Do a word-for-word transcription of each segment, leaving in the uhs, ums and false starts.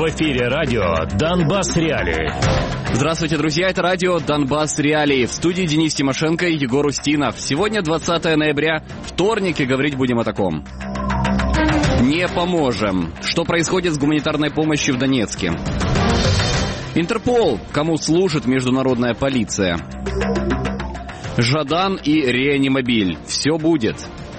В эфире радио «Донбасс Реалии». Здравствуйте, друзья, это радио «Донбасс Реалии». В студии Денис Тимошенко и Егор Устинов. Сегодня двадцатое ноября, вторник, и говорить будем о таком. Не поможем. Что происходит с гуманитарной помощью в Донецке? Интерпол. Кому служит международная полиция? Жадан и Реанимобиль. Все будет.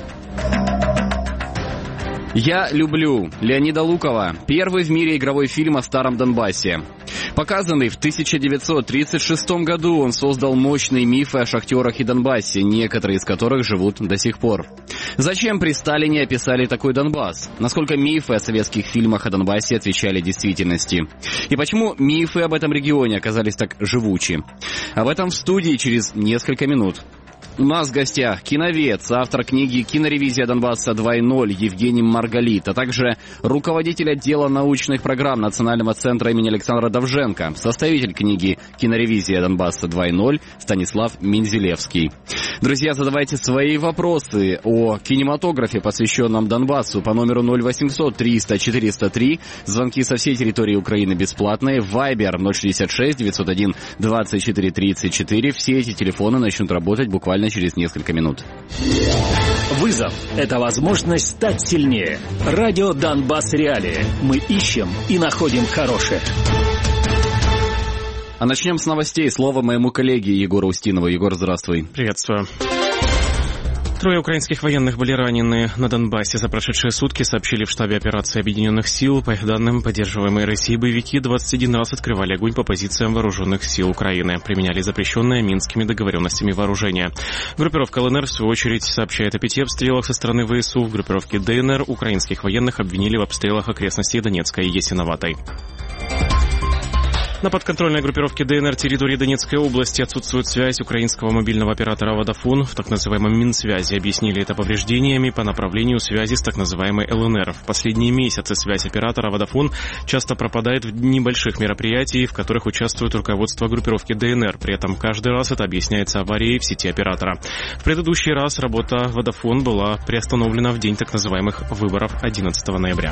«Я люблю» Леонида Лукова. Первый в мире игровой фильм о старом Донбассе. Показанный в тысяча девятьсот тридцать шестом году, он создал мощные мифы о шахтерах и Донбассе, некоторые из которых живут до сих пор. Зачем при Сталине описали такой Донбасс? Насколько мифы о советских фильмах о Донбассе отвечали действительности? И почему мифы об этом регионе оказались так живучи? Об этом в студии через несколько минут. У нас в гостях киновед, автор книги «Киноревизия Донбасса два ноль» Евгений Маргалит, а также руководитель отдела научных программ Национального центра имени Александра Довженко, составитель книги «Киноревизия Донбасса два ноль» Станислав Мензелевский. Друзья, задавайте свои вопросы о кинематографе, посвященном Донбассу, по номеру ноль восемьсот триста четыреста три. Звонки со всей территории Украины бесплатные. Вайбер ноль шестьдесят шесть девятьсот один двадцать четыре тридцать четыре. Все эти телефоны начнут работать буквально через несколько минут. Вызов – это возможность стать сильнее. Радио «Донбасс Реалии». Мы ищем и находим хорошее. А начнем с новостей. Слово моему коллеге Егору Устинову. Егор, здравствуй. Приветствую. Трое украинских военных были ранены на Донбассе. За прошедшие сутки сообщили в штабе операции Объединенных сил. По их данным, поддерживаемые Россией боевики двадцать один раз открывали огонь по позициям вооруженных сил Украины. Применяли запрещенное Минскими договоренностями вооружение. Группировка ЛНР, в свою очередь, сообщает о пяти обстрелах со стороны ВСУ. В группировке ДНР украинских военных обвинили в обстрелах окрестностей Донецка и Ясиноватой. На подконтрольной группировке ДНР территории Донецкой области отсутствует связь украинского мобильного оператора «Водафон». В так называемом Минсвязи объяснили это повреждениями по направлению связи с так называемой ЛНР. В последние месяцы связь оператора «Водафон» часто пропадает в небольших мероприятиях, в которых участвует руководство группировки ДНР. При этом каждый раз это объясняется аварией в сети оператора. В предыдущий раз работа «Водафон» была приостановлена в день так называемых выборов одиннадцатого ноября.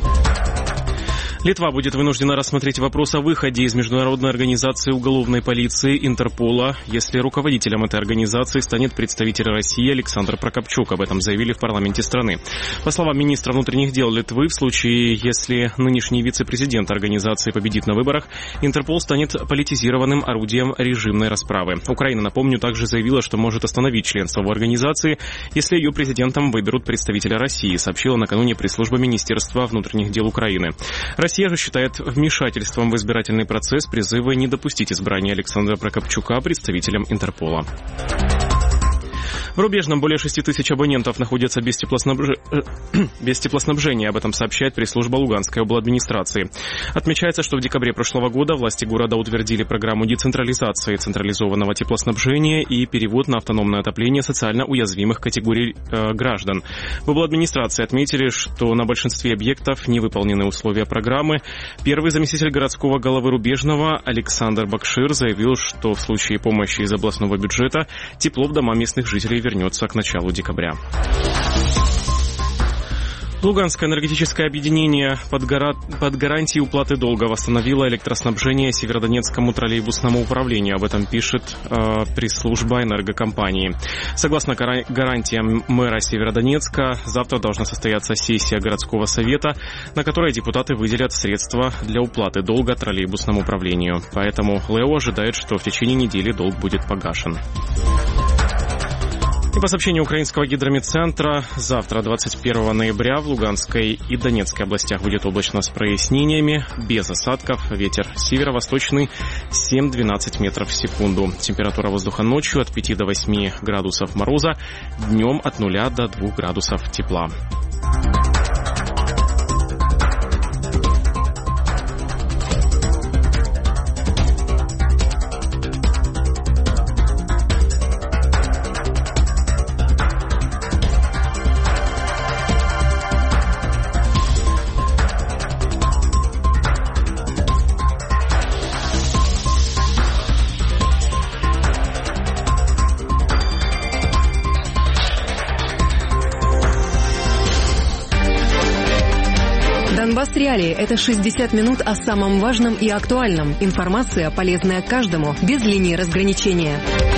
Литва будет вынуждена рассмотреть вопрос о выходе из международной организации уголовной полиции Интерпола, если руководителем этой организации станет представитель России Александр Прокопчук. Об этом заявили в парламенте страны. По словам министра внутренних дел Литвы, в случае, если нынешний вице-президент организации победит на выборах, Интерпол станет политизированным орудием режимной расправы. Украина, напомню, также заявила, что может остановить членство в организации, если ее президентом выберут представителя России, сообщила накануне пресс-служба Министерства внутренних дел Украины. Россия же считает вмешательством в избирательный процесс призывы не допустить избрания Александра Прокопчука представителем Интерпола. В Рубежном более шести тысяч абонентов находятся без, теплоснабж... без теплоснабжения. Об этом сообщает пресс-служба Луганской обладминистрации. Отмечается, что в декабре прошлого года власти города утвердили программу децентрализации централизованного теплоснабжения и перевод на автономное отопление социально уязвимых категорий э, граждан. В обладминистрации отметили, что на большинстве объектов не выполнены условия программы. Первый заместитель городского головы Рубежного Александр Бакшир заявил, что в случае помощи из областного бюджета тепло в дома местных жителей вернется к началу декабря. Луганское энергетическое объединение под, гора... под гарантией уплаты долга восстановило электроснабжение Северодонецкому троллейбусному управлению. Об этом пишет э, пресс-служба энергокомпании. Согласно гара... гарантиям мэра Северодонецка, завтра должна состояться сессия городского совета, на которой депутаты выделят средства для уплаты долга троллейбусному управлению. Поэтому ЛЭО ожидает, что в течение недели долг будет погашен. И по сообщению украинского гидрометцентра, завтра, двадцать первого ноября, в Луганской и Донецкой областях будет облачно с прояснениями, без осадков, ветер северо-восточный семь-двенадцать метров в секунду. Температура воздуха ночью от пяти до восьми градусов мороза, днем от нуля до двух градусов тепла. Донбасс Реалии – это шестьдесят минут о самом важном и актуальном. Информация, полезная каждому, без линии разграничения.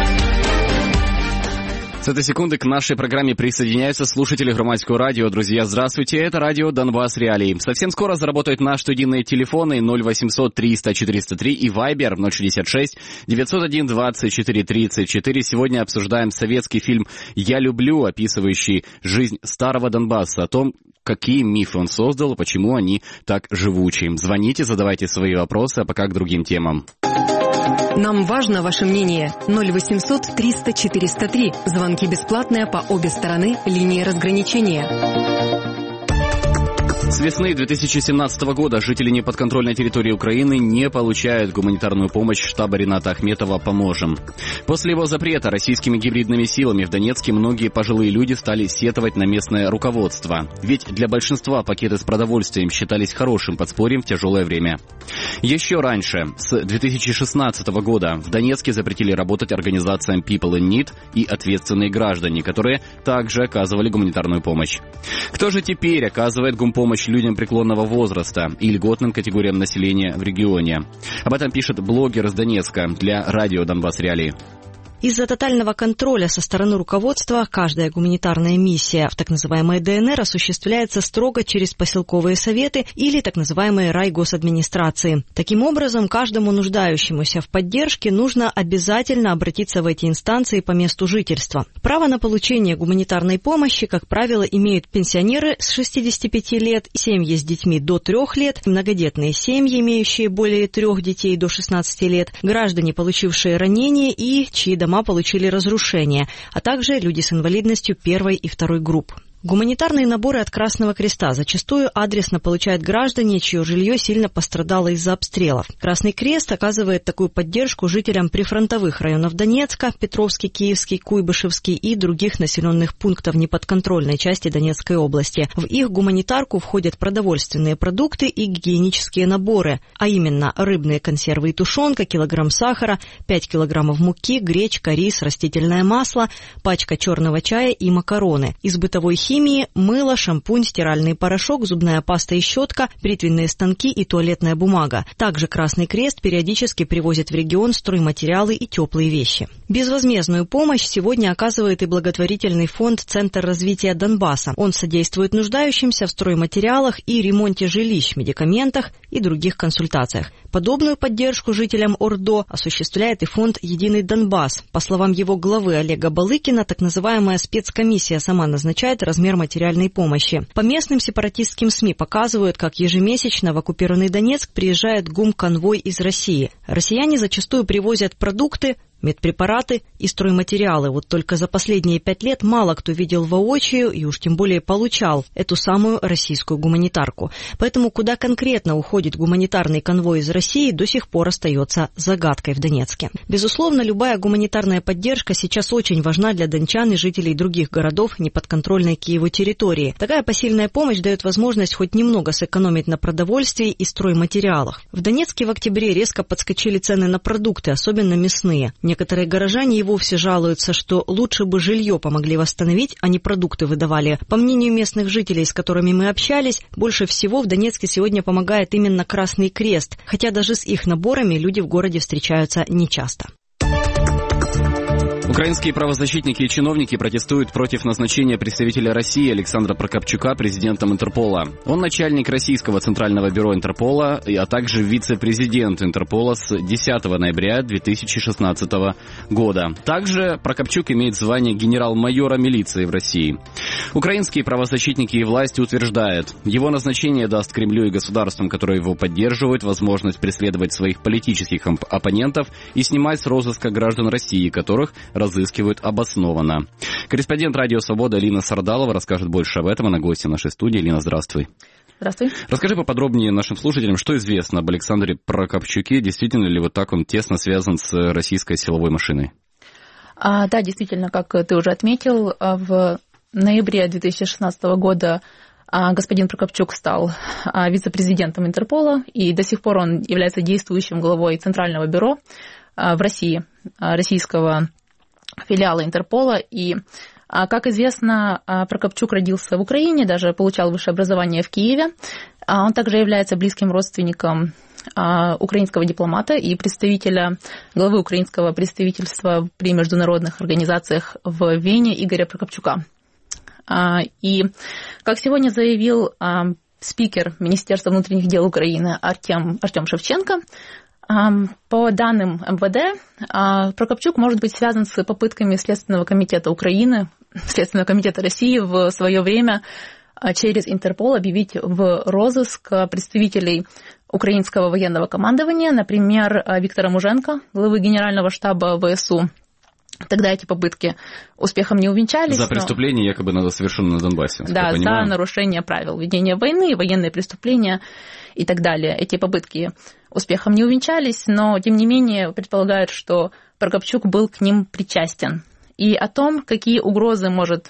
С этой секунды к нашей программе присоединяются слушатели Громадского радио. Друзья, здравствуйте, это радио Донбасс Реалии. Совсем скоро заработают наши студийные телефоны ноль восемьсот триста четыреста три и Вайбер ноль шестьдесят шесть девятьсот один двадцать четыре тридцать четыре. Сегодня обсуждаем советский фильм «Я люблю», описывающий жизнь старого Донбасса, о том, какие мифы он создал, почему они так живучи. Звоните, задавайте свои вопросы, а пока к другим темам. Нам важно ваше мнение. ноль восемьсот триста четыреста три. Звонки бесплатные по обе стороны линии разграничения. С весны две тысячи семнадцатого года жители неподконтрольной территории Украины не получают гуманитарную помощь штаба Рената Ахметова «Поможем». После его запрета российскими гибридными силами в Донецке многие пожилые люди стали сетовать на местное руководство. Ведь для большинства пакеты с продовольствием считались хорошим подспорьем в тяжелое время. Еще раньше, с две тысячи шестнадцатого года, в Донецке запретили работать организациям People in Need и ответственные граждане, которые также оказывали гуманитарную помощь. Кто же теперь оказывает гумпомощь людям преклонного возраста и льготным категориям населения в регионе? Об этом пишет блогер из Донецка для радио Донбасс Реалии. Из-за тотального контроля со стороны руководства каждая гуманитарная миссия в так называемой ДНР осуществляется строго через поселковые советы или так называемые райгосадминистрации. Таким образом, каждому нуждающемуся в поддержке нужно обязательно обратиться в эти инстанции по месту жительства. Право на получение гуманитарной помощи, как правило, имеют пенсионеры с шестидесяти пяти лет, семьи с детьми до трех лет, многодетные семьи, имеющие более трех детей до шестнадцати лет, граждане, получившие ранения и чьи дома получили разрушения, а также люди с инвалидностью первой и второй групп. Гуманитарные наборы от Красного Креста зачастую адресно получают граждане, чье жилье сильно пострадало из-за обстрелов. Красный Крест оказывает такую поддержку жителям прифронтовых районов Донецка, Петровский, Киевский, Куйбышевский и других населенных пунктов неподконтрольной части Донецкой области. В их гуманитарку входят продовольственные продукты и гигиенические наборы, а именно рыбные консервы и тушенка, килограмм сахара, пять килограммов муки, гречка, рис, растительное масло, пачка черного чая и макароны. Из бытовой химии Химии, мыло, шампунь, стиральный порошок, зубная паста и щетка, бритвенные станки и туалетная бумага. Также Красный Крест периодически привозит в регион стройматериалы и теплые вещи. Безвозмездную помощь сегодня оказывает и благотворительный фонд «Центр развития Донбасса». Он содействует нуждающимся в стройматериалах и ремонте жилищ, медикаментах и других консультациях. Подобную поддержку жителям ОРДО осуществляет и фонд «Единый Донбасс». По словам его главы Олега Балыкина, так называемая спецкомиссия сама назначает размер материальной помощи. По местным сепаратистским СМИ показывают, как ежемесячно в оккупированный Донецк приезжает гум-конвой из России. Россияне зачастую привозят продукты, медпрепараты и стройматериалы. Вот только за последние пять лет мало кто видел воочию и уж тем более получал эту самую российскую гуманитарку. Поэтому куда конкретно уходит гуманитарный конвой из России, до сих пор остается загадкой в Донецке. Безусловно, любая гуманитарная поддержка сейчас очень важна для дончан и жителей других городов неподконтрольной Киеву территории. Такая посильная помощь дает возможность хоть немного сэкономить на продовольствии и стройматериалах. В Донецке в октябре резко подскочили цены на продукты, особенно мясные. Некоторые горожане и вовсе жалуются, что лучше бы жилье помогли восстановить, а не продукты выдавали. По мнению местных жителей, с которыми мы общались, больше всего в Донецке сегодня помогает именно Красный Крест, хотя даже с их наборами люди в городе встречаются нечасто. Украинские правозащитники и чиновники протестуют против назначения представителя России Александра Прокопчука президентом Интерпола. Он начальник российского центрального бюро Интерпола, а также вице-президент Интерпола с десятого ноября две тысячи шестнадцатого года. Также Прокопчук имеет звание генерал-майора милиции в России. Украинские правозащитники и власти утверждают, его назначение даст Кремлю и государствам, которые его поддерживают, возможность преследовать своих политических оппонентов и снимать с розыска граждан России, которых разыскивают обоснованно. Корреспондент «Радио Свобода» Лина Сардалова расскажет больше об этом. Она гостья нашей студии. Лина, здравствуй. Здравствуй. Расскажи поподробнее нашим слушателям, что известно об Александре Прокопчуке. Действительно ли вот так он тесно связан с российской силовой машиной? А, да, действительно, как ты уже отметил, в ноябре две тысячи шестнадцатого года господин Прокопчук стал вице-президентом Интерпола, и до сих пор он является действующим главой Центрального бюро в России, российского филиала Интерпола, и Как известно, Прокопчук родился в Украине, даже получал высшее образование в Киеве. Он также является близким родственником украинского дипломата и представителя, главы украинского представительства при международных организациях в Вене Игоря Прокопчука. И, как сегодня заявил спикер Министерства внутренних дел Украины Артем, Артем Шевченко, по данным эм вэ дэ, Прокопчук может быть связан с попытками Следственного комитета Украины, Следственного комитета России в свое время через Интерпол объявить в розыск представителей украинского военного командования, например, Виктора Муженко, главы Генерального штаба вэ эс у. Тогда эти попытки успехом не увенчались. За преступления, но... якобы, надо совершено на Донбассе. Да, за нарушение правил ведения войны, военные преступления и так далее. Эти попытки успехом не увенчались, но, тем не менее, предполагают, что Прокопчук был к ним причастен. И о том, какие угрозы может,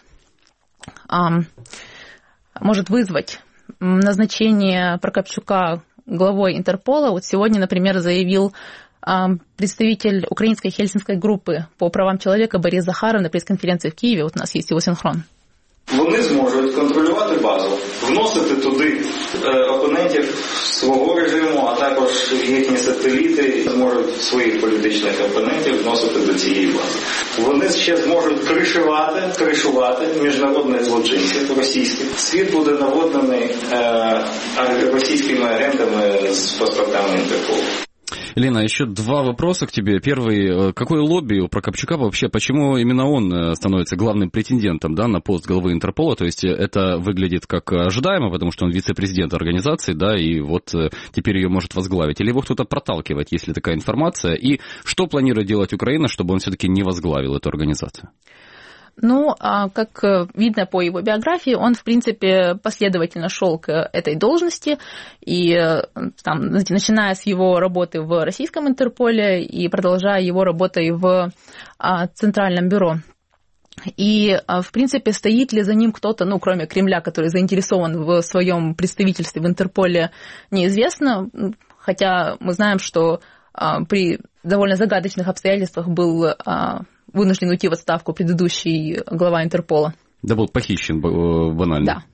эм, может вызвать назначение Прокопчука главой Интерпола, вот сегодня, например, заявил представитель украинской хельсинской группы по правам человека Борис Захаров на прес-конференции в Києві. От у нас є його синхрон. Вони зможуть контролювати базу, вносити туди опонентів свого режиму, а також їхні сателіти зможуть своїх політичних опонентів вносити до цієї бази. Вони ще зможуть кришувати, кришувати міжнародних злочинців російських. Світ буде наводнений е, російськими агентами з паспортами Інтерполу. Лена, еще два вопроса к тебе. Первый, какое лобби у Прокопчука вообще, почему именно он становится главным претендентом, да, на пост главы Интерпола? То есть это выглядит как ожидаемо, потому что он вице-президент организации, да, и вот теперь ее может возглавить. Или его кто-то проталкивает, если такая информация? И что планирует делать Украина, чтобы он все-таки не возглавил эту организацию? Ну, как видно по его биографии, он, в принципе, последовательно шел к этой должности, и там, начиная с его работы в российском Интерполе и продолжая его работой в Центральном бюро. И, в принципе, стоит ли за ним кто-то, ну, кроме Кремля, который заинтересован в своем представительстве в Интерполе, неизвестно, хотя мы знаем, что при довольно загадочных обстоятельствах был вынужден уйти в отставку предыдущий глава Интерпола. Да, был похищен банально. Да.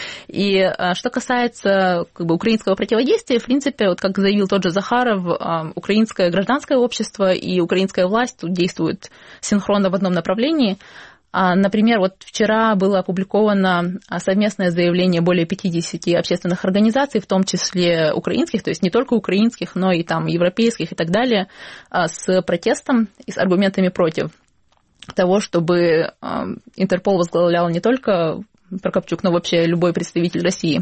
И что касается как бы, украинского противодействия, в принципе, вот как заявил тот же Захаров, украинское гражданское общество и украинская власть тут действуют синхронно в одном направлении. Например, вот вчера было опубликовано совместное заявление более пятидесяти общественных организаций, в том числе украинских, то есть не только украинских, но и там европейских и так далее, с протестом и с аргументами против того, чтобы Интерпол возглавлял не только Прокопчук, но вообще любой представитель России.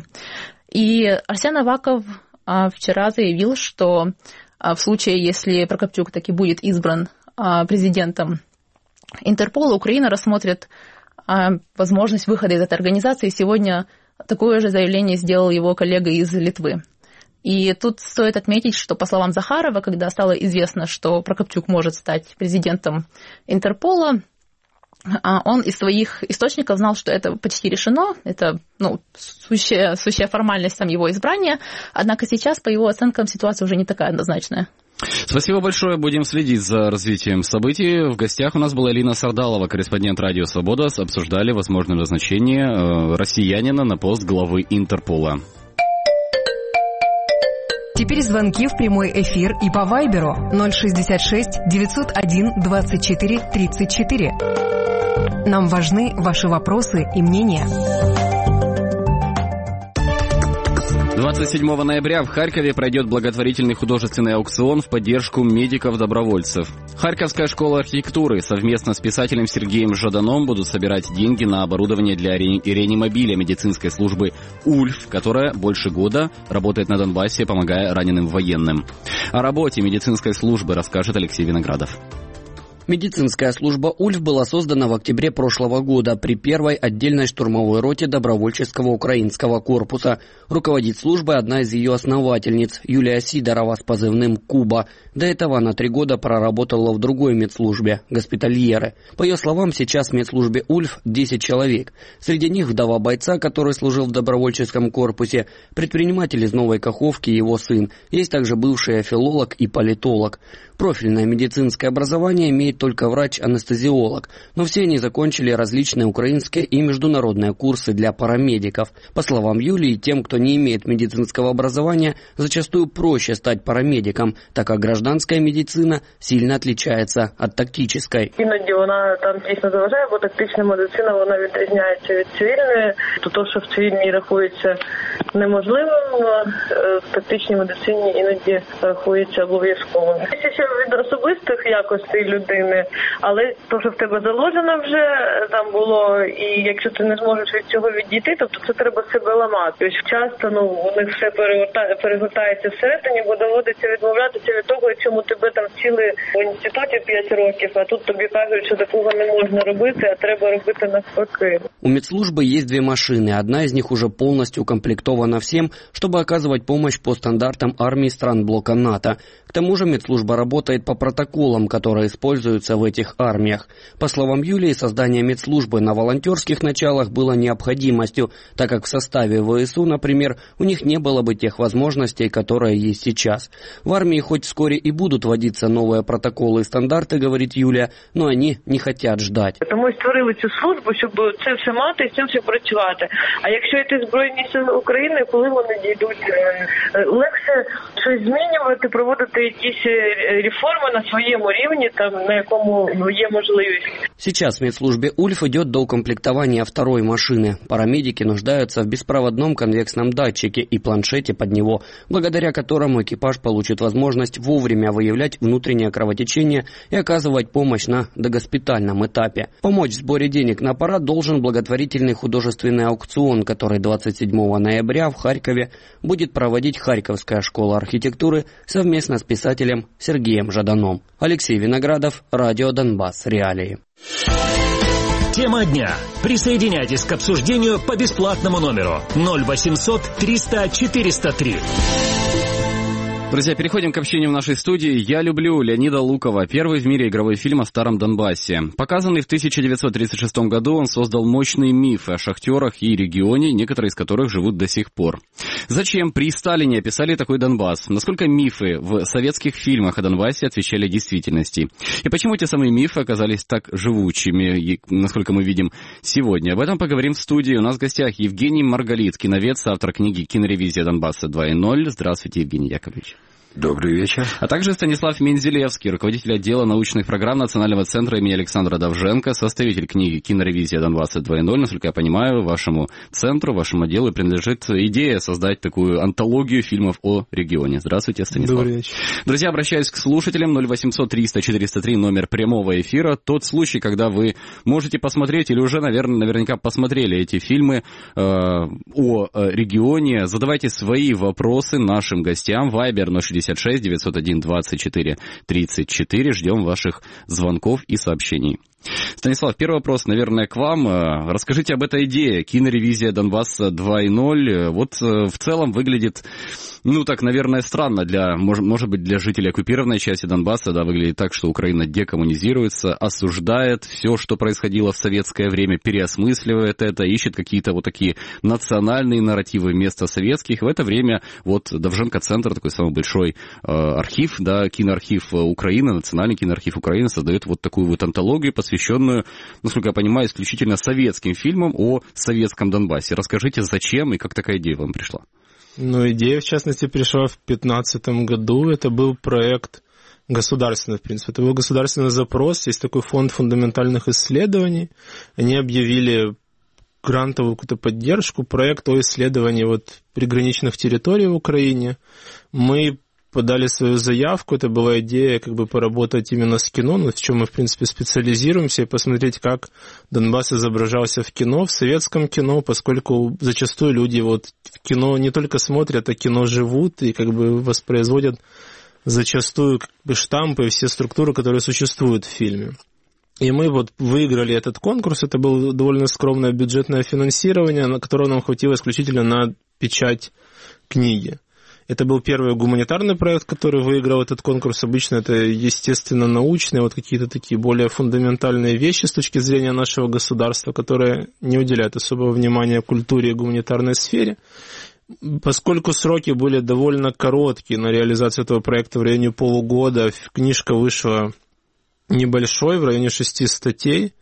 И Арсен Аваков вчера заявил, что в случае, если Прокопчук таки будет избран президентом Интерпола, Украина рассмотрит возможность выхода из этой организации. Сегодня такое же заявление сделал его коллега из Литвы. И тут стоит отметить, что, по словам Захарова, когда стало известно, что Прокопчук может стать президентом Интерпола, он из своих источников знал, что это почти решено, это ну, сущая, сущая формальность там, его избрания, однако сейчас, по его оценкам, ситуация уже не такая однозначная. Спасибо большое, будем следить за развитием событий. В гостях у нас была Лина Сардалова, корреспондент Радио Свобода. Обсуждали возможное назначение россиянина на пост главы Интерпола. Теперь звонки в прямой эфир и по вайберу ноль шестьдесят шесть девятьсот один двадцать четыре тридцать четыре. Нам важны ваши вопросы и мнения. двадцать седьмого ноября в Харькове пройдет благотворительный художественный аукцион в поддержку медиков-добровольцев. Харьковская школа архитектуры совместно с писателем Сергеем Жаданом будут собирать деньги на оборудование для ре- реанимобиля медицинской службы «Ульф», которая больше года работает на Донбассе, помогая раненым военным. О работе медицинской службы расскажет Алексей Виноградов. Медицинская служба «Ульф» была создана в октябре прошлого года при первой отдельной штурмовой роте добровольческого украинского корпуса. Руководит службой одна из ее основательниц, Юлия Сидорова с позывным «Куба». До этого она три года проработала в другой медслужбе – госпитальеры. По ее словам, сейчас в медслужбе «Ульф» десять человек. Среди них вдова бойца, который служил в добровольческом корпусе, предприниматель из Новой Каховки и его сын. Есть также бывший филолог и политолог. Профильное медицинское образование имеет только врач-анестезиолог, но все они закончили различные украинские и международные курсы для парамедиков. По словам Юлии, тем, кто не имеет медицинского образования, зачастую проще стать парамедиком, так как гражданская медицина сильно отличается от тактической. Іноді вона там дійсно заважає, бо тактична медицина вона відрізняється від цивільної. То, то що в цивільній рахується неможливим, в тактичній медицині іноді рахується обов'язковим. Це ще від особистих якостей людини, але то, що в тебе заложено вже там було, і якщо ти не зможеш від цього відійти, тобто це треба себе ламати. Ось часто ну, у них все перегортає, перегортається всередині, бо доводиться відмовлятися від того, чому тебе там вчили в інституті п'ять років, а тут тобі кажуть, що такого не можна робити, а треба робити навпаки. У медслужбы есть две машины. Одна из них уже полностью укомплектована всем, чтобы оказывать помощь по стандартам армии стран блока НАТО. К тому же медслужба работает по протоколам, которые используются в этих армиях. По словам Юлии, создание медслужбы на волонтерских началах было необходимостью, так как в составе ВСУ, например, у них не было бы тех возможностей, которые есть сейчас. В армии хоть вскоре и будут вводиться новые протоколы и стандарты, говорит Юлия, но они не хотят ждать. Тому і створили цю службу, щоб це все мати і з цим все працювати. А якщо йти Збройні Сили України, коли вони дійдуть, легше щось змінювати, проводити якісь реформи на своєму рівні, там, на якому є можливість. Сейчас в медслужбе Ульф идет до укомплектования второй машины. Парамедики нуждаются в беспроводном конвексном датчике и планшете под него, благодаря которому экипаж получит возможность вовремя выявлять внутреннее кровотечение и оказывать помощь на догоспитальном этапе. Помочь в сборе денег на аппарат должен благотворительный художественный аукцион, который двадцать седьмого ноября в Харькове будет проводить Харьковская школа архитектуры совместно с писателем Сергеем Жаданом. Алексей Виноградов, Радио Донбасс. Реалии. Тема дня. Присоединяйтесь к обсуждению по бесплатному номеру ноль восемьсот триста четыреста три. Друзья, переходим к общению в нашей студии. «Я люблю» Леонида Лукова. Первый в мире игровой фильм о старом Донбассе. Показанный в тысяча девятьсот тридцать шестом году, он создал мощные мифы о шахтерах и регионе, некоторые из которых живут до сих пор. Зачем при Сталине описали такой Донбасс? Насколько мифы в советских фильмах о Донбассе отвечали действительности? И почему те самые мифы оказались так живучими, насколько мы видим сегодня? Об этом поговорим в студии. У нас в гостях Евгений Маргалит, киновед, автор книги «Киноревизия Донбасса два ноль». Здравствуйте, Евгений Яковлевич. Добрый вечер. А также Станислав Мензелевский, руководитель отдела научных программ Национального центра имени Александра Довженко, составитель книги «Киноревизия Донбасса два ноль». Насколько я понимаю, вашему центру, вашему отделу принадлежит идея создать такую антологию фильмов о регионе. Здравствуйте, Станислав. Добрый вечер. Друзья, обращаюсь к слушателям. ноль восемьсот триста четыреста три, номер прямого эфира. Тот случай, когда вы можете посмотреть или уже, наверное, наверняка посмотрели эти фильмы э, о регионе. Задавайте свои вопросы нашим гостям. Вайбер ноль шестьдесят шесть девятьсот один двадцать четыре тридцать четыре. Ждем ваших звонков и сообщений. Станислав, первый вопрос, наверное, к вам. Расскажите об этой идее «Киноревизия Донбасса два ноль». Вот в целом выглядит, ну так, наверное, странно для, может, может быть, для жителей оккупированной части Донбасса, да, выглядит так, что Украина декоммунизируется, осуждает все, что происходило в советское время, переосмысливает это, ищет какие-то вот такие национальные нарративы вместо советских. В это время вот Довженко-центр, такой самый большой э, архив, да, киноархив Украины, национальный киноархив Украины, создает вот такую вот антологию, посвященную, насколько я понимаю, исключительно советским фильмам о советском Донбассе. Расскажите, зачем и как такая идея вам пришла? Ну, идея, в частности, пришла в две тысячи пятнадцатом году. Это был проект государственный, в принципе. Это был государственный запрос. Есть такой фонд фундаментальных исследований. Они объявили грантовую какую-то поддержку, проект о исследовании вот приграничных территорий в Украине. Мы подали свою заявку, это была идея как бы поработать именно с кино, в чем мы, в принципе, специализируемся, и посмотреть, как Донбасс изображался в кино, в советском кино, поскольку зачастую люди вот в кино не только смотрят, а кино живут и как бы воспроизводят зачастую как бы штампы и все структуры, которые существуют в фильме. И мы вот выиграли этот конкурс, это было довольно скромное бюджетное финансирование, на которое нам хватило исключительно на печать книги. Это был первый гуманитарный проект, который выиграл этот конкурс. Обычно это, естественно, научные, вот какие-то такие более фундаментальные вещи с точки зрения нашего государства, которые не уделяют особого внимания культуре и гуманитарной сфере. Поскольку сроки были довольно короткие на реализацию этого проекта, в районе полугода, книжка вышла небольшой, в районе шести статей,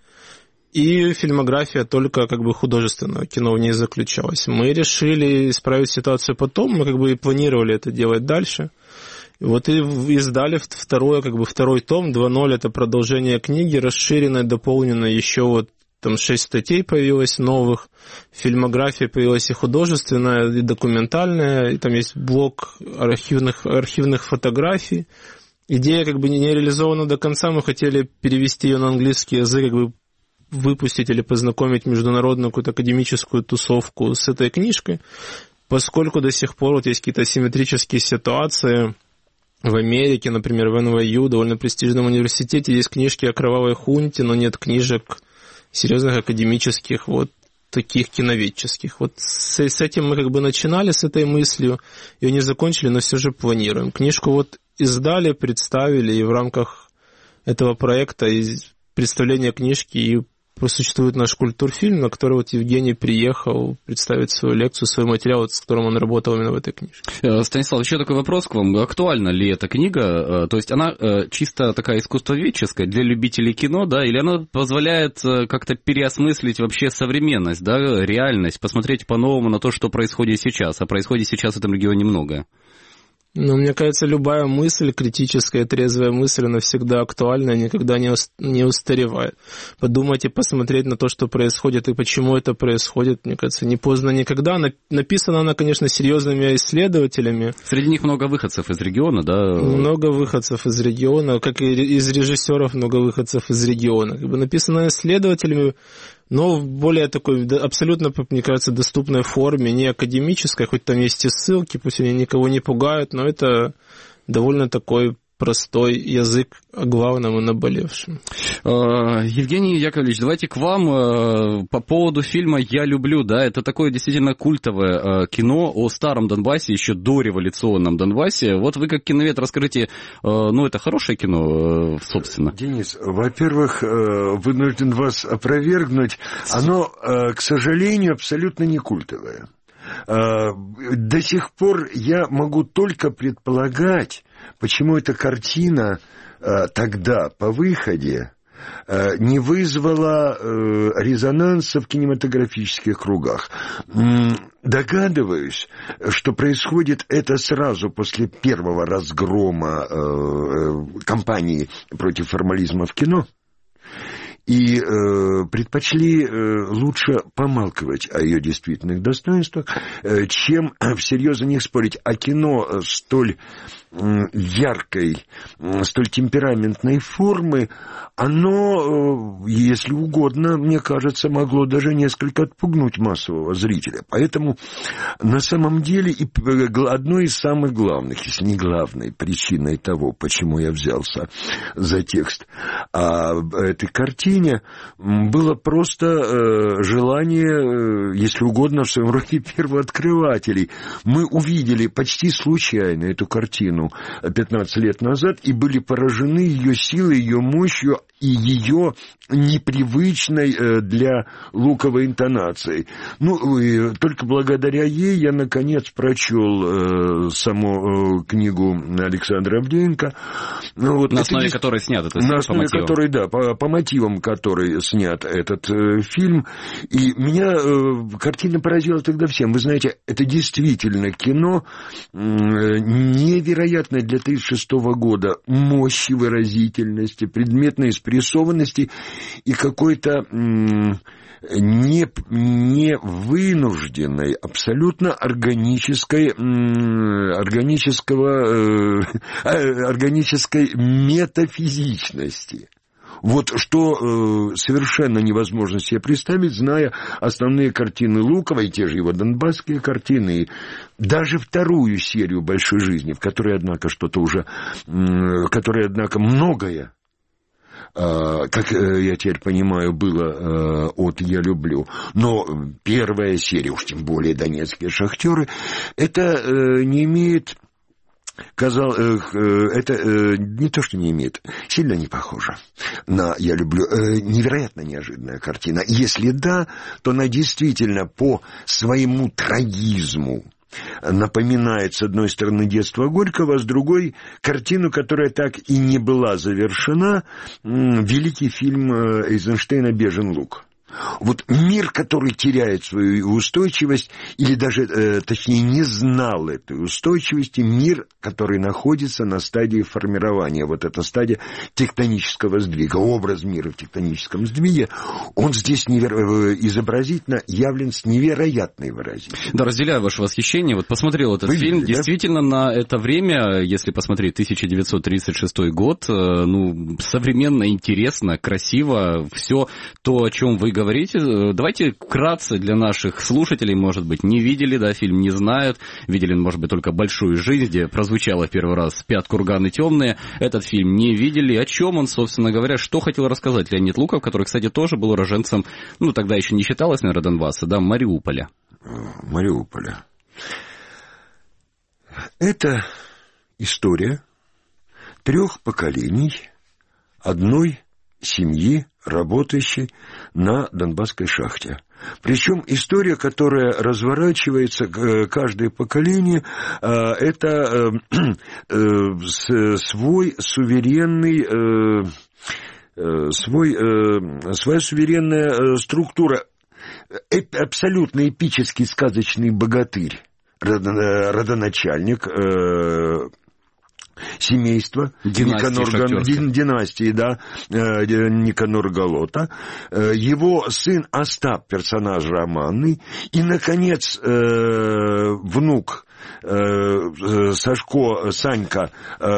и фильмография только как бы художественного кино в ней заключалась. Мы решили исправить ситуацию потом, мы как бы и планировали это делать дальше. И вот и издали второе, как бы второй том, два ноль, это продолжение книги, расширенное, дополненное, еще вот там шесть статей появилось новых, фильмография появилась и художественная, и документальная, и там есть блок архивных, архивных фотографий. Идея как бы не реализована до конца, мы хотели перевести ее на английский язык, как бы выпустить или познакомить международную какую-то академическую тусовку с этой книжкой, поскольку до сих пор вот есть какие-то асимметрические ситуации. В Америке, например, в эн вэ ю, довольно престижном университете, есть книжки о кровавой хунте, но нет книжек серьезных академических, вот таких киноведческих. Вот с, с этим мы как бы начинали, с этой мыслью, ее не закончили, но все же планируем. Книжку вот издали, представили, и в рамках этого проекта представления книжки и существует наш культурфильм, на который вот Евгений приехал представить свою лекцию, свой материал, с которым он работал именно в этой книжке. Станислав, еще такой вопрос к вам. Актуальна ли эта книга? То есть она чисто такая искусствоведческая для любителей кино, да, или она позволяет как-то переосмыслить вообще современность, да, реальность, посмотреть по-новому на то, что происходит сейчас, а происходит сейчас в этом регионе много? Ну, мне кажется, любая мысль, критическая, трезвая мысль, она всегда актуальна, никогда не, не устаревает. Подумать и посмотреть на то, что происходит и почему это происходит, мне кажется, не поздно никогда. Написана она, конечно, серьезными исследователями. Среди них много выходцев из региона, да? Много выходцев из региона, как и из режиссеров много выходцев из региона. Как бы написана исследователями, но в более такой, абсолютно, мне кажется, доступной форме, не академической, хоть там есть и ссылки, пусть они никого не пугают, но это довольно такой простой язык о главном и наболевшем. Евгений Яковлевич, давайте к вам по поводу фильма «Я люблю». Да, это такое действительно культовое кино о старом Донбассе, еще дореволюционном Донбассе. Вот вы как киновед расскажите, ну это хорошее кино, собственно. Денис, во-первых, вынужден вас опровергнуть. Оно, к сожалению, абсолютно не культовое. До сих пор я могу только предполагать, почему эта картина тогда по выходе не вызвала резонанса в кинематографических кругах. Догадываюсь, что происходит это сразу после первого разгрома кампании против формализма в кино. И э, предпочли э, лучше помалкивать о ее действительных достоинствах, э, чем всерьез о них спорить. А кино столь э, яркой, э, столь темпераментной формы, оно, э, если угодно, мне кажется, могло даже несколько отпугнуть массового зрителя. Поэтому на самом деле и одной из самых главных, если не главной причиной того, почему я взялся за текст о этой картине, было просто э, желание, э, если угодно, в своем роде первооткрывателей. Мы увидели почти случайно эту картину пятнадцать лет назад и были поражены ее силой, ее мощью и ее непривычной э, для Луковой интонацией. Ну, и только благодаря ей я, наконец, прочел э, саму э, книгу Александра Авдеенко. Ну, вот на основе это, которой снят этот фильм. На основе по которой, да, по, по мотивам который снят этот э, фильм. И меня э, картина поразила тогда всем. Вы знаете, это действительно кино э, невероятное для тысяча девятьсот тридцать шестого года мощи, выразительности, предметной спрессованности и какой-то м- не, не вынужденной, абсолютно органической, м- органического, э- органической метафизичности. Вот что э, совершенно невозможно себе представить, зная основные картины Лукова, и те же его донбасские картины, и даже вторую серию «Большой жизни», в которой, однако, что-то уже, э, в которой, однако, многое, э, как э, я теперь понимаю, было э, от «Я люблю». Но первая серия, уж тем более «Донецкие шахтеры», это э, не имеет... Казал, э, э, это э, не то, что не имеет, сильно не похоже на «Я люблю». Э, невероятно неожиданная картина. Если да, то она действительно по своему трагизму напоминает, с одной стороны, детство Горького, а с другой картину, которая так и не была завершена, великий фильм Эйзенштейна «Бежен луг». Вот мир, который теряет свою устойчивость, или даже, э, точнее, не знал этой устойчивости, мир, который находится на стадии формирования, вот эта стадия тектонического сдвига, образ мира в тектоническом сдвиге, он здесь неверо... изобразительно явлен с невероятной выразительностью. Да, разделяю ваше восхищение. Вот посмотрел этот Вы фильм. видели, Действительно, да? На это время, если посмотреть тысяча девятьсот тридцать шестой год, ну, современно, интересно, красиво, все то, о чем вы говорите. Давайте вкратце для наших слушателей, может быть, не видели, да, фильм не знают, видели, может быть, только «Большую жизнь», где прозвучало в первый раз «Спят курганы темные». Этот фильм не видели. О чем он, собственно говоря, что хотел рассказать Леонид Луков, который, кстати, тоже был уроженцем, ну, тогда еще не считалось, наверное, Донбасса, да, Мариуполя. Мариуполя. Это история трех поколений одной семьи, работающей на Донбасской шахте. Причем история, которая разворачивается каждое поколение, это свой суверенный, свой, своя суверенная структура, абсолютно эпический сказочный богатырь, родоначальник семейства Никанор, династии, да, Никанор Галота, его сын Остап, персонаж романный, и, наконец, внук Сашко, Санька,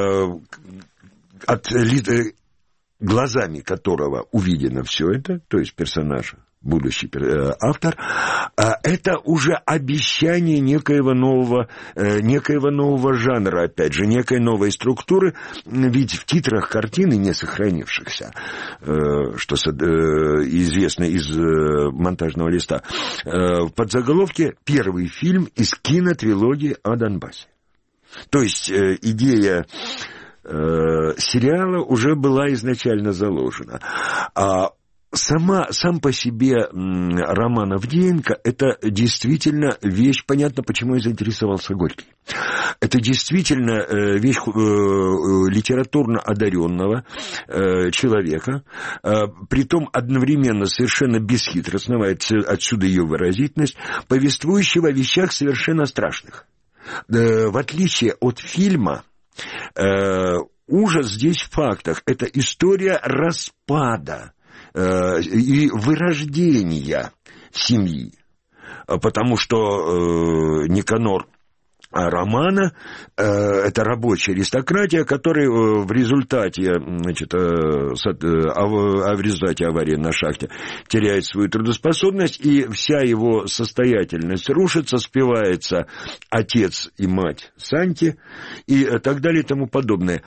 от, глазами которого увидено все это, то есть персонаж, будущий автор, это уже обещание некоего нового, некоего нового жанра, опять же, некой новой структуры, ведь в титрах картины, не сохранившихся, что известно из монтажного листа, в подзаголовке «Первый фильм из кинотрилогии о Донбассе». То есть идея сериала уже была изначально заложена. А Сама, сам по себе роман Авдеенко – это действительно вещь, понятно, почему я заинтересовался Горький. Это действительно вещь литературно одаренного человека, притом одновременно совершенно бесхитростного, отсюда ее выразительность, повествующего о вещах совершенно страшных. В отличие от фильма, ужас здесь в фактах – это история распада и вырождения семьи, потому что э, Никанор Романа э, это рабочая аристократия, которая э, в результате, значит, э, э, а, в результате аварии на шахте теряет свою трудоспособность, и вся его состоятельность рушится, спивается отец и мать Саньки и так далее и тому подобное.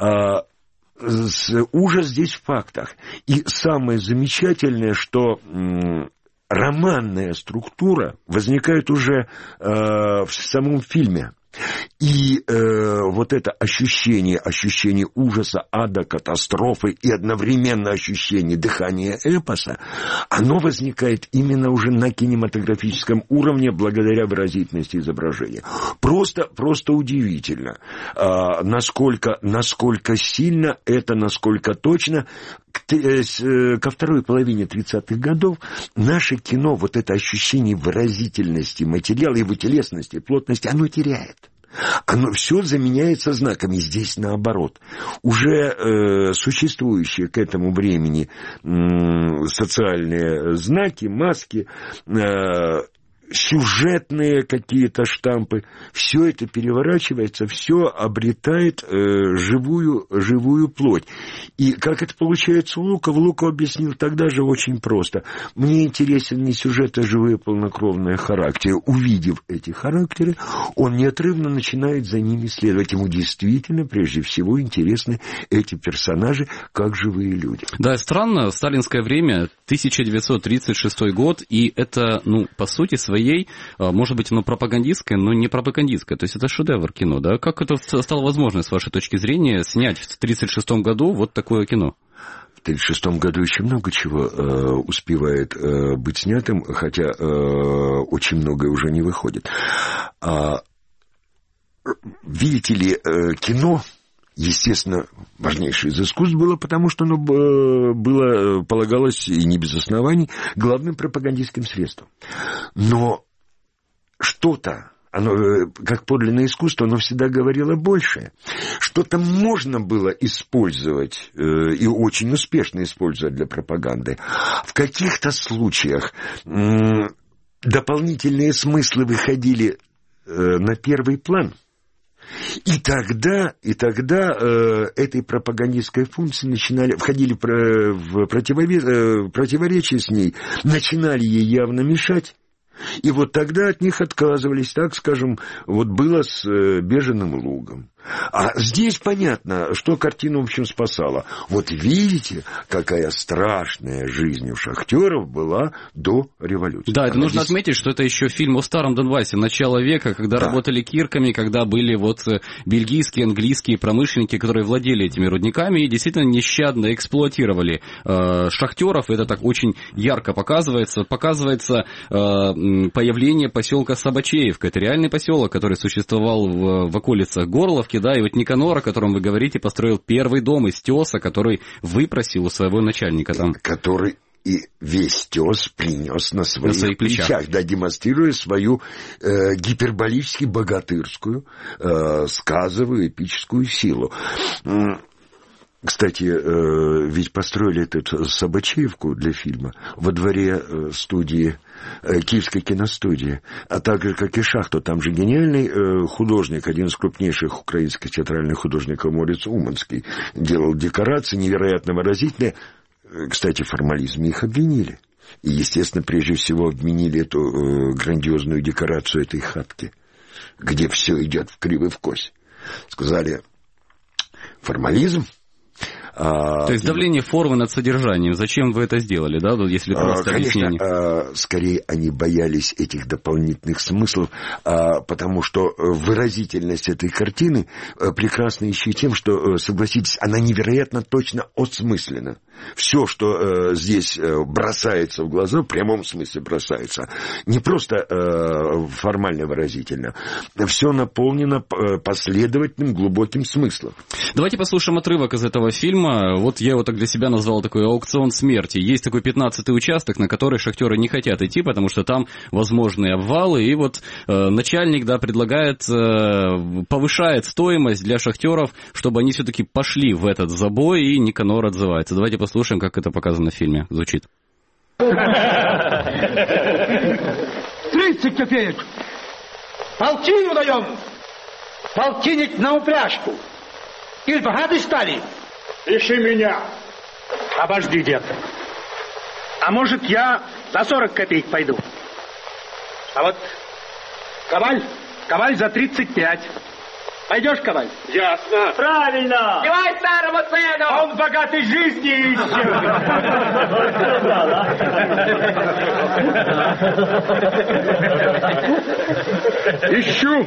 Ужас здесь в фактах. И самое замечательное, что м, романная структура возникает уже э, в самом фильме. И э, вот это ощущение, ощущение ужаса, ада, катастрофы и одновременно ощущение дыхания эпоса, оно возникает именно уже на кинематографическом уровне благодаря выразительности изображения. Просто, просто удивительно, э, насколько, насколько сильно это, насколько точно. Ко второй половине тридцатых годов наше кино, вот это ощущение выразительности материала, его телесности, плотности, оно теряет. Оно все заменяется знаками. Здесь наоборот. Уже э, существующие к этому времени э, социальные знаки, маски, э, сюжетные какие-то штампы, все это переворачивается, все обретает э, живую, живую плоть. И как это получается у Лукова? Луков объяснил тогда же очень просто. Мне интересен не сюжет, а живые полнокровные характеры. Увидев эти характеры, он неотрывно начинает за ними следовать. Ему действительно, прежде всего, интересны эти персонажи, как живые люди. Да, странно, сталинское время, тысяча девятьсот тридцать шестой год, и это, ну, по сути своей, может быть, оно пропагандистское, но не пропагандистское. То есть это шедевр кино, да? Как это стало возможно, с вашей точки зрения, снять в тридцать шестом году вот такое кино? тридцать шестом году еще много чего э, успевает э, быть снятым, хотя э, очень многое уже не выходит. А, видите ли, э, кино, естественно, важнейшее из искусств было, потому что оно было, полагалось, и не без оснований, главным пропагандистским средством. Но что-то, оно, как подлинное искусство, оно всегда говорило больше. Что-то можно было использовать, э, и очень успешно использовать для пропаганды. В каких-то случаях э, дополнительные смыслы выходили э, на первый план. И тогда, и тогда э, этой пропагандистской функции начинали, входили в противовес, противоречие с ней, начинали ей явно мешать. И вот тогда от них отказывались, так скажем, вот было с э, «Беженым лугом». А здесь понятно, что картину, в общем, спасала. Вот видите, какая страшная жизнь у шахтеров была до революции. Да, это Она нужно здесь... отметить, что это еще фильм о старом Донбассе, начала века, когда да. работали кирками, когда были вот бельгийские, английские промышленники, которые владели этими рудниками и действительно нещадно эксплуатировали э, шахтеров. Это так очень ярко показывается. Показывается э, появление поселка Собачеевка. Это реальный поселок, который существовал в, в околицах Горловки. Да, и вот Никанор, о котором вы говорите, построил первый дом из теса, который выпросил у своего начальника там. Который и весь тес принес на своих, на своих плечах. плечах, да, демонстрируя свою э, гиперболически богатырскую, э, сказовую, эпическую силу. Кстати, э, ведь построили эту Собачеевку для фильма во дворе э, студии, э, Киевской киностудии, а также, как и шахту, там же гениальный э, художник, один из крупнейших украинских театральных художников Морец Уманский, делал декорации невероятно выразительные. Кстати, в формализме их обвинили. И, естественно, прежде всего обвинили эту э, грандиозную декорацию этой хатки, где все идет в кривый в кось. Сказали, формализм. А, То есть давление формы над содержанием. Зачем вы это сделали, да, если просто конечно, объяснение? Конечно, скорее они боялись этих дополнительных смыслов, потому что выразительность этой картины прекрасна еще и тем, что, согласитесь, она невероятно точно осмыслена. Все, что здесь бросается в глаза, в прямом смысле бросается, не просто формально выразительно, все наполнено последовательным глубоким смыслом. Давайте послушаем отрывок из этого фильма. Вот я его так для себя назвал такой аукцион смерти. Есть такой пятнадцатый участок, на который шахтеры не хотят идти, потому что там возможны обвалы. И вот э, начальник, да, предлагает, э, повышает стоимость для шахтеров, чтобы они все-таки пошли в этот забой, и Никанор отзывается. Давайте послушаем, как это показано в фильме. Звучит. тридцать копеек. Полтиню даем. Полтинник на упряжку. Или богаты стали? Реши меня. Обожди, дед. А может, я за сорок копеек пойду? А вот Коваль, Коваль за тридцать пять. Пойдешь, Коваль? Ясно. Правильно. Давай старому сыну. Он богатой жизни ищет. Ищу.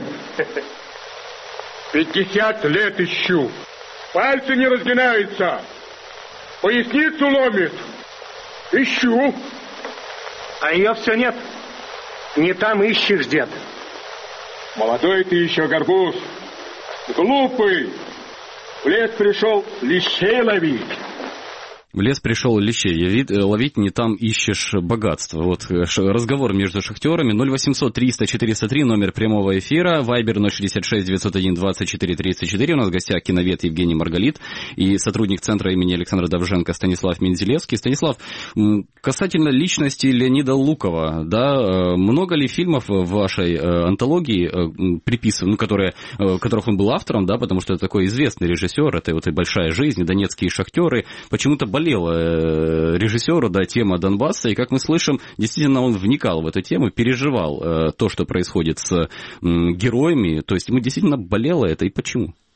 Пятьдесят лет ищу. Пальцы не разгинаются. Поясницу ломит. Ищу. А ее все нет. Не там ищешь, дед. Молодой ты еще, горбуз. Глупый. В лес пришел лещей ловить. В лес пришел лещей ловить, не там ищешь богатство. Вот разговор между шахтерами. ноль восемьсот триста четыреста три, номер прямого эфира. Вайбер ноль шестьдесят шесть девятьсот один двадцать четыре тридцать четыре. У нас в гостях киновед Евгений Маргалит и сотрудник Центра имени Александра Довженко Станислав Мензелевский. Станислав, касательно личности Леонида Лукова, да, много ли фильмов в вашей антологии приписаны, ну, которые, которых он был автором, да, потому что это такой известный режиссер, это вот и «Большая жизнь», и «Донецкие шахтеры», почему-то болела режиссеру, да, тема Донбасса, и, как мы слышим, действительно он вникал в эту тему, переживал э, то, что происходит с э, героями, то есть ему действительно болело это, и почему?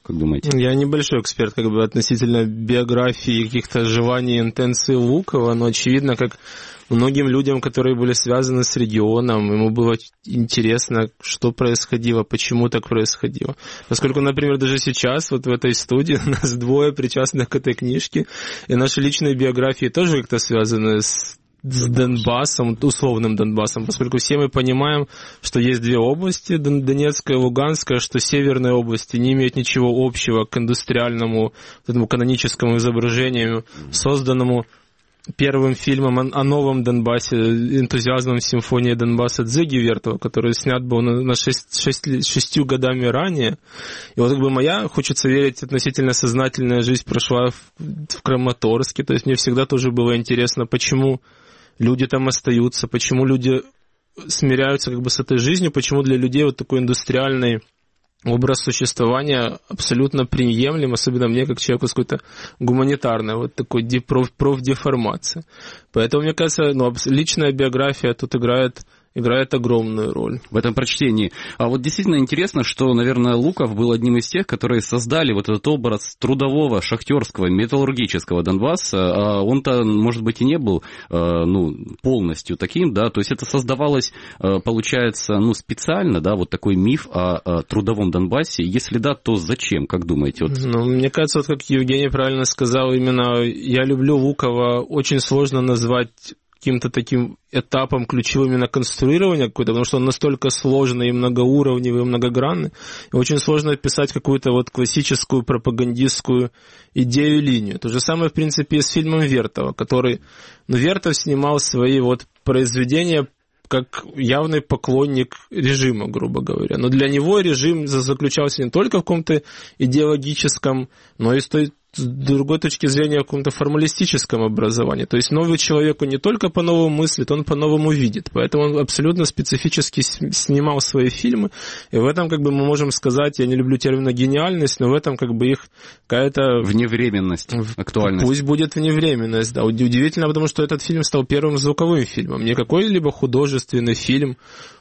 Как думаете? Я небольшой эксперт как бы относительно биографии, каких-то желаний, интенций Лукова, но очевидно, как многим людям, которые были связаны с регионом, ему было интересно, что происходило, почему так происходило. Поскольку, например, даже сейчас, вот в этой студии, у нас двое причастных к этой книжке, и наши личные биографии тоже как-то связаны с с Донбассом, условным Донбассом, поскольку все мы понимаем, что есть две области, Донецкая и Луганская, что северные области не имеют ничего общего к индустриальному, этому каноническому изображению, созданному первым фильмом о новом Донбассе, энтузиазмом симфонии Донбасса Дзиги Вертова, который снят был на шесть, шесть, шестью годами ранее. И вот как бы моя, хочется верить, относительно сознательная жизнь прошла в, в Краматорске, то есть мне всегда тоже было интересно, почему люди там остаются, почему люди смиряются как бы с этой жизнью, почему для людей вот такой индустриальный образ существования абсолютно приемлем, особенно мне, как человеку с какой-то гуманитарной, вот такой проф, профдеформацией. Поэтому, мне кажется, ну, личная биография тут играет играет огромную роль. В этом прочтении. А вот действительно интересно, что, наверное, Луков был одним из тех, которые создали вот этот образ трудового, шахтерского, металлургического Донбасса. А он-то, может быть, и не был ну, полностью таким, да, то есть это создавалось, получается, ну, специально, да, вот такой миф о трудовом Донбассе. Если да, то зачем, как думаете? Вот... Ну, мне кажется, вот как Евгений правильно сказал, именно я люблю Лукова, очень сложно назвать каким-то таким этапом ключевым именно конструирования какой-то, потому что он настолько сложный и многоуровневый, и многогранный, и очень сложно описать какую-то вот классическую пропагандистскую идею и линию. То же самое, в принципе, и с фильмом Вертова, который, ну, Вертов снимал свои вот произведения как явный поклонник режима, грубо говоря. Но для него режим заключался не только в каком-то идеологическом, но и с той с другой точки зрения в каком-то формалистическом образовании. То есть новый человек, он не только по-новому мыслит, он по-новому видит. Поэтому он абсолютно специфически снимал свои фильмы. И в этом, как бы, мы можем сказать, я не люблю термин гениальность, но в этом, как бы, их какая-то... Вневременность, актуальность. Пусть будет вневременность, да. Удивительно, потому что этот фильм стал первым звуковым фильмом. Не какой-либо художественный фильм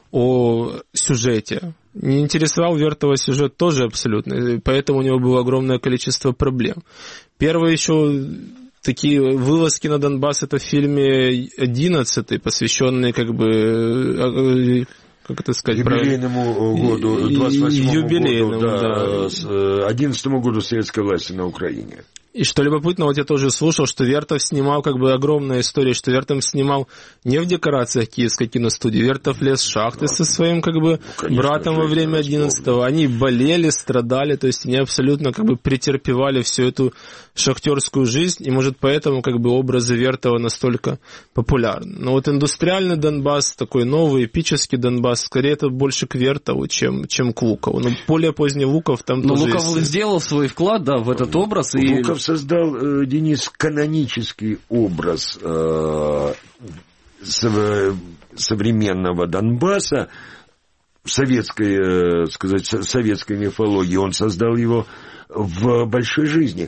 о сюжете. Не интересовал Вертова сюжет тоже абсолютно, поэтому у него было огромное количество проблем. Первые еще такие вылазки на Донбасс — это в фильме «Одиннадцатый», посвященный как бы... как это сказать, юбилейному году, двадцать восьмому юбилейному, году, да, да, одиннадцатому году советской власти на Украине. И что любопытно, вот я тоже слушал, что Вертов снимал, как бы огромная история, что Вертов снимал не в декорациях Киевской киностудии, Вертов лез в шахты со своим, как бы, ну, конечно, братом во время одиннадцатого. Они болели, страдали, то есть они абсолютно, как бы, претерпевали всю эту шахтерскую жизнь, и, может, поэтому, как бы, образы Вертова настолько популярны. Но вот индустриальный Донбасс, такой новый, эпический Донбасс, скорее это больше к Вертову, чем, чем к Лукову. Но более поздний Луков там Но тоже Луков есть... сделал свой вклад, да, в этот образ. И... Луков создал, э, Денис, канонический образ э, сов- современного Донбасса в советской, э, сказать, советской мифологии. Он создал его в большой жизни.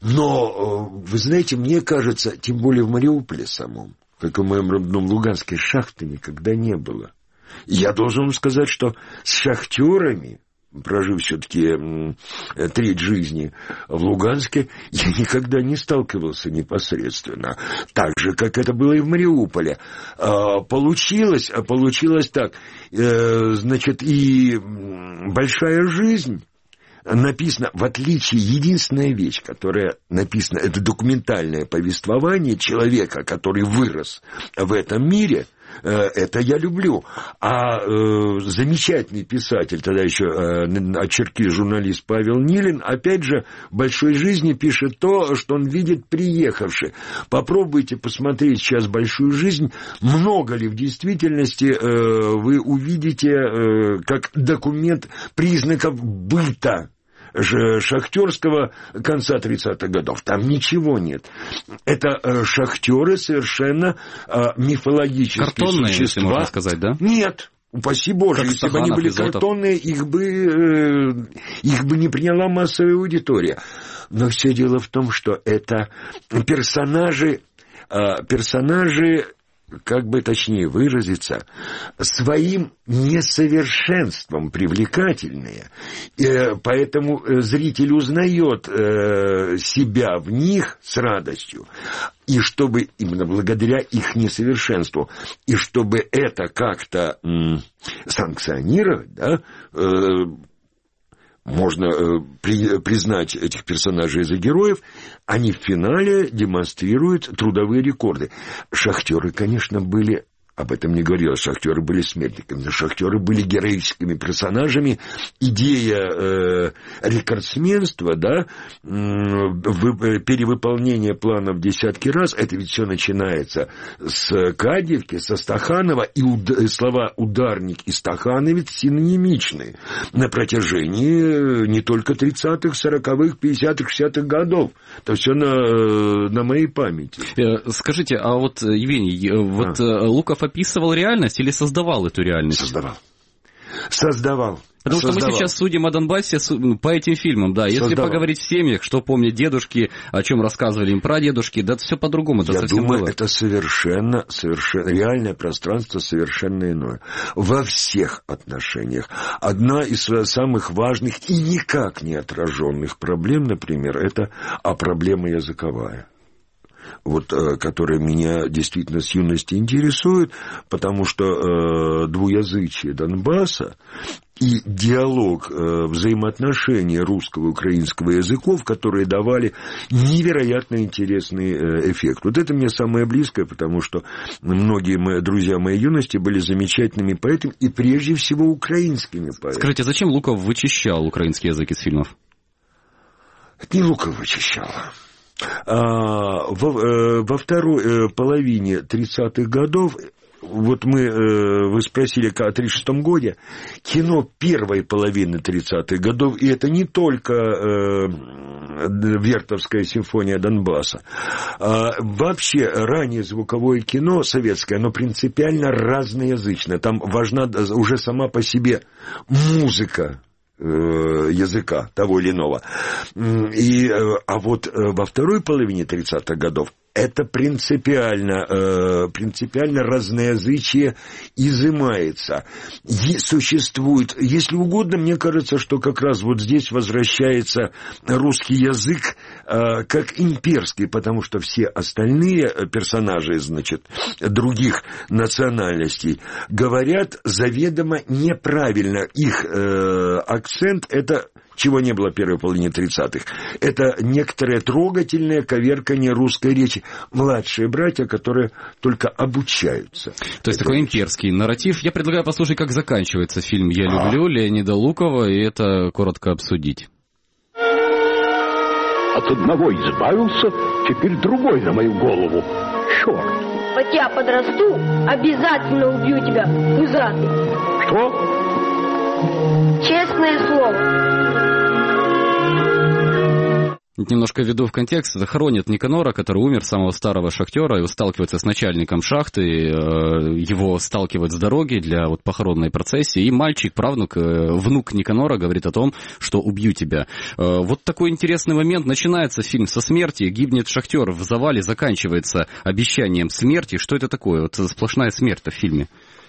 Но, э, вы знаете, мне кажется, тем более в Мариуполе самом, как и в моем родном Луганске, шахты никогда не было. Я должен вам сказать, что с шахтерами, прожив все-таки треть жизни в Луганске, я никогда не сталкивался непосредственно. Так же, как это было и в Мариуполе. Получилось, получилось так. Значит, и большая жизнь написана, в отличие, единственная вещь, которая написана, это документальное повествование человека, который вырос в этом мире. Это я люблю. А э, замечательный писатель, тогда еще э, очерки журналист Павел Нилин, опять же, в «Большой жизни» пишет то, что он видит приехавший. Попробуйте посмотреть сейчас «Большую жизнь». Много ли в действительности э, вы увидите э, как документ признаков быта шахтерского конца тридцатых годов. Там ничего нет. Это э, шахтеры совершенно э, мифологические картонные, существа. если можно сказать, да? Нет. Упаси Боже, как если бы они были Изотов. Картонные, их бы, э, их бы не приняла массовая аудитория. Но все дело в том, что это персонажи, э, персонажи как бы точнее выразиться, своим несовершенством привлекательные. Поэтому зритель узнает себя в них с радостью. И чтобы именно благодаря их несовершенству, и чтобы это как-то м, санкционировать, да, э, можно э, при, признать этих персонажей за героев, они в финале демонстрируют трудовые рекорды. Шахтеры, конечно, были... Об этом не говорилось. Шахтеры были смертниками. Шахтеры были героическими персонажами. Идея э, рекордсменства, да, э, перевыполнение плана в десятки раз, это ведь все начинается с Кадьевки, со Стаханова, и уд- слова «ударник» и «стахановец» синонимичны на протяжении не только тридцатых, сороковых, пятидесятых, шестидесятых годов. Это все на, на моей памяти. Скажите, а вот, Евгений, вот а. Луков описывал реальность или создавал эту реальность? Создавал. Создавал. Потому Создавал. что мы сейчас судим о Донбассе по этим фильмам, да. Если Создавал. поговорить в семьях, что помнят дедушки, о чем рассказывали им прадедушки, да, все по-другому. Это Я совсем думаю, было. это совершенно, совершенно, реальное пространство совершенно иное. Во всех отношениях. Одна из самых важных и никак не отраженных проблем, например, это а проблема языковая. Вот, которая меня действительно с юности интересует, потому что э, двуязычие Донбасса и диалог, э, взаимоотношения русского и украинского языков, которые давали невероятно интересный э, эффект. Вот это мне самое близкое, потому что многие мои друзья моей юности были замечательными поэтами, и прежде всего украинскими поэтами. Скажите, зачем Луков вычищал украинский язык из фильмов? Это не Луков вычищал. А, во, во второй половине тридцатых годов, вот мы, вы спросили о тридцать шестом году, кино первой половины тридцатых годов, и это не только э, Вертовская симфония Донбасса, а вообще раннее звуковое кино советское, оно принципиально разноязычное, там важна уже сама по себе музыка языка того или иного. И, а вот во второй половине тридцатых годов это принципиально, принципиально разноязычие изымается. И существует, если угодно, мне кажется, что как раз вот здесь возвращается русский язык как имперский, потому что все остальные персонажи, значит, других национальностей говорят заведомо неправильно. Их акцент — это чего не было в первой половине тридцатых. Это некоторое трогательное коверкание русской речи. Младшие братья, которые только обучаются. То есть такой имперский нарратив. Я предлагаю послушать, как заканчивается фильм «Я люблю» Леонида Лукова, и это коротко обсудить. От одного избавился, теперь другой на мою голову. Черт! Вот я подрасту, обязательно убью тебя, пузатый. Что? Честное слово. Немножко введу в контекст. Это хоронят Никанора, который умер, самого старого шахтера, и сталкивается с начальником шахты, его сталкивают с дороги для вот похоронной процессии, и мальчик, правнук, внук Никанора говорит о том, что убью тебя. Вот такой интересный момент. Начинается фильм со смерти, гибнет шахтер в завале, заканчивается обещанием смерти. Что это такое? Вот сплошная смерть в фильме.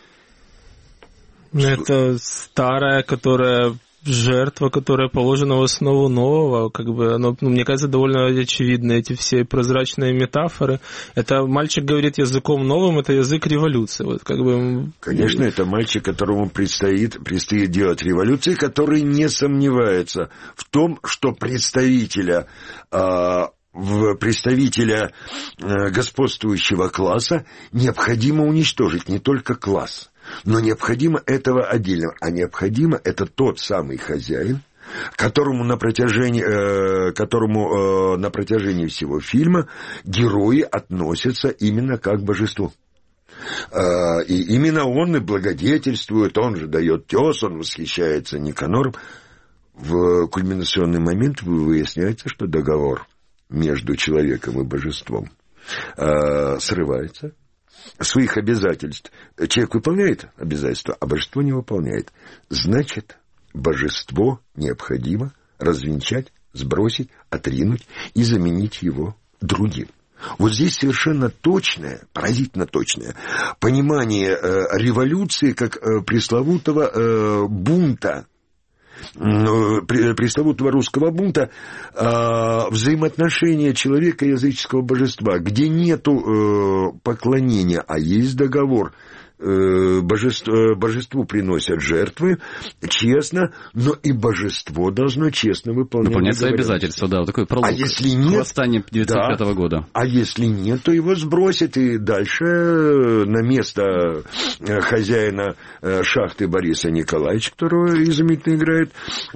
Это старая, которая... жертва, которая положена в основу нового, как бы, оно, ну, мне кажется, довольно очевидно, эти все прозрачные метафоры. Это мальчик говорит языком новым, это язык революции. Вот, как бы... Конечно, это мальчик, которому предстоит, предстоит делать революцию, который не сомневается в том, что представителя... А... в представителя э, господствующего класса необходимо уничтожить не только класс, но необходимо этого отдельно, а необходимо это тот самый хозяин, которому на протяжении, э, которому э, на протяжении всего фильма герои относятся именно как к божеству. Э, и именно он и благодетельствует, он же дает тес, он восхищается Никанором. В кульминационный момент выясняется, что договор между человеком и божеством э, срывается. Своих обязательств человек выполняет обязательства, а божество не выполняет. Значит, божество необходимо развенчать, сбросить, отринуть и заменить его другим. Вот здесь совершенно точное, поразительно точное понимание э, революции как э, пресловутого э, бунта, э, пресловутого русского бунта, э, взаимоотношения человека и языческого божества, где нету э, поклонения, а есть договор. Божество, божеству приносят жертвы честно, но и божество должно честно выполнять, выполнять свои обязательства. Да, вот такой пролог. А если нет, восстание девятьсот пятого да, года. А если нет, то его сбросят и дальше на место хозяина шахты Бориса Николаевича, которого изумительно играет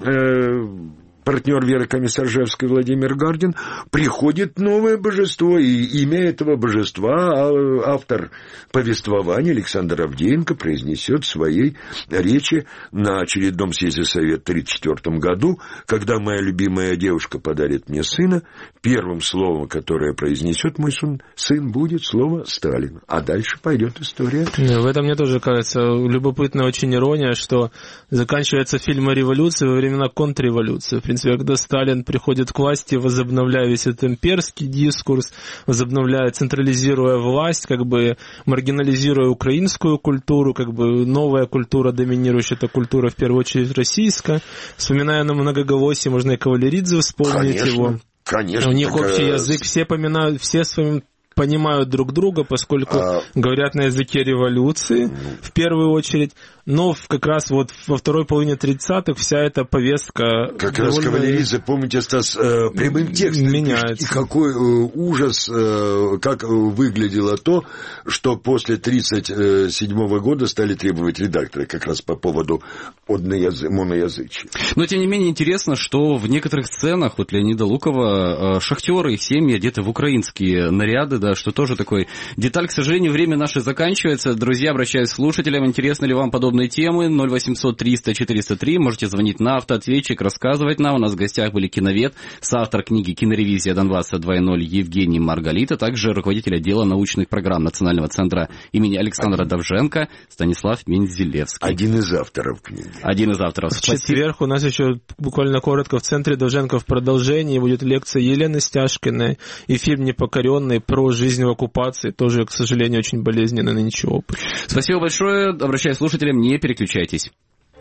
партнер Веры Комиссаржевской Владимир Гардин, приходит новое божество, и имя этого божества автор повествования Александр Авдеенко произнесет в своей речи на очередном съезде Совета в тридцать четвёртом году, когда моя любимая девушка подарит мне сына, первым словом, которое произнесет мой сын, сын будет слово «Сталин», а дальше пойдет история. В этом мне тоже кажется любопытная очень ирония, что заканчивается фильм о революции во времена контрреволюции. В принципе, когда Сталин приходит к власти, возобновляя весь этот имперский дискурс, возобновляя, централизируя власть, как бы маргинализируя украинскую культуру, как бы новая культура доминирующая, это культура в первую очередь российская. Вспоминая на многоголосие, можно и Кавалеридзе вспомнить. Конечно, его. Конечно. У них так... общий язык, все поминают, все своим понимают друг друга, поскольку а... говорят на языке революции, ну... в первую очередь, но как раз вот во второй половине тридцатых вся эта повестка... Как довольно... раз Кавалеридзе, помните, Стас, э, прямым текстом меняется. И какой э, ужас, э, как выглядело то, что после тридцать седьмого года стали требовать редакторы как раз по поводу одноязы... моноязычия. Но, тем не менее, интересно, что в некоторых сценах вот Леонида Лукова э, шахтеры, их семьи одеты в украинские наряды, да, что тоже такой деталь. К сожалению, время наше заканчивается. Друзья, обращаюсь к слушателям. Интересны ли вам подобные темы? ноль восемьсот триста четыреста три. Можете звонить на автоответчик, рассказывать нам. У нас в гостях были киновед, соавтор книги «Киноревизия Донбасса два ноль» Евгений Маргалит, а также руководитель отдела научных программ Национального центра имени Александра Один. Довженко Станислав Мензелевский. Один из авторов книги. Один из авторов. В четверг у нас еще буквально коротко в центре Довженко в продолжении будет лекция Елены Стяжкиной и фильм «Непокоренный» про жизнь в оккупации. Тоже, к сожалению, очень болезненный нынче опыт. Спасибо большое. Обращаюсь к слушателям, не переключайтесь.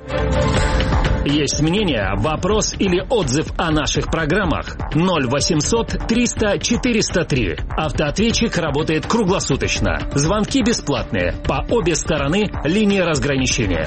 Есть мнение, вопрос или отзыв о наших программах? ноль восемьсот триста четыреста три. Автоответчик работает круглосуточно. Звонки бесплатные. По обе стороны линии разграничения.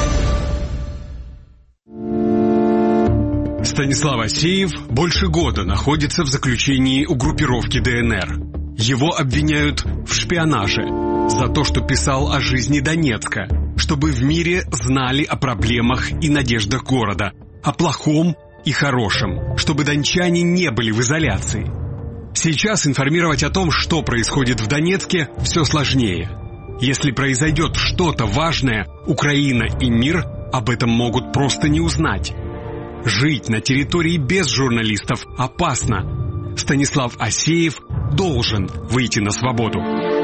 Станислав Асеев больше года находится в заключении у группировки ДНР. Его обвиняют в шпионаже за то, что писал о жизни Донецка, чтобы в мире знали о проблемах и надеждах города, о плохом и хорошем, чтобы дончане не были в изоляции. Сейчас информировать о том, что происходит в Донецке, все сложнее. Если произойдет что-то важное, Украина и мир об этом могут просто не узнать. Жить на территории без журналистов опасно. Станислав Асеев должен выйти на свободу.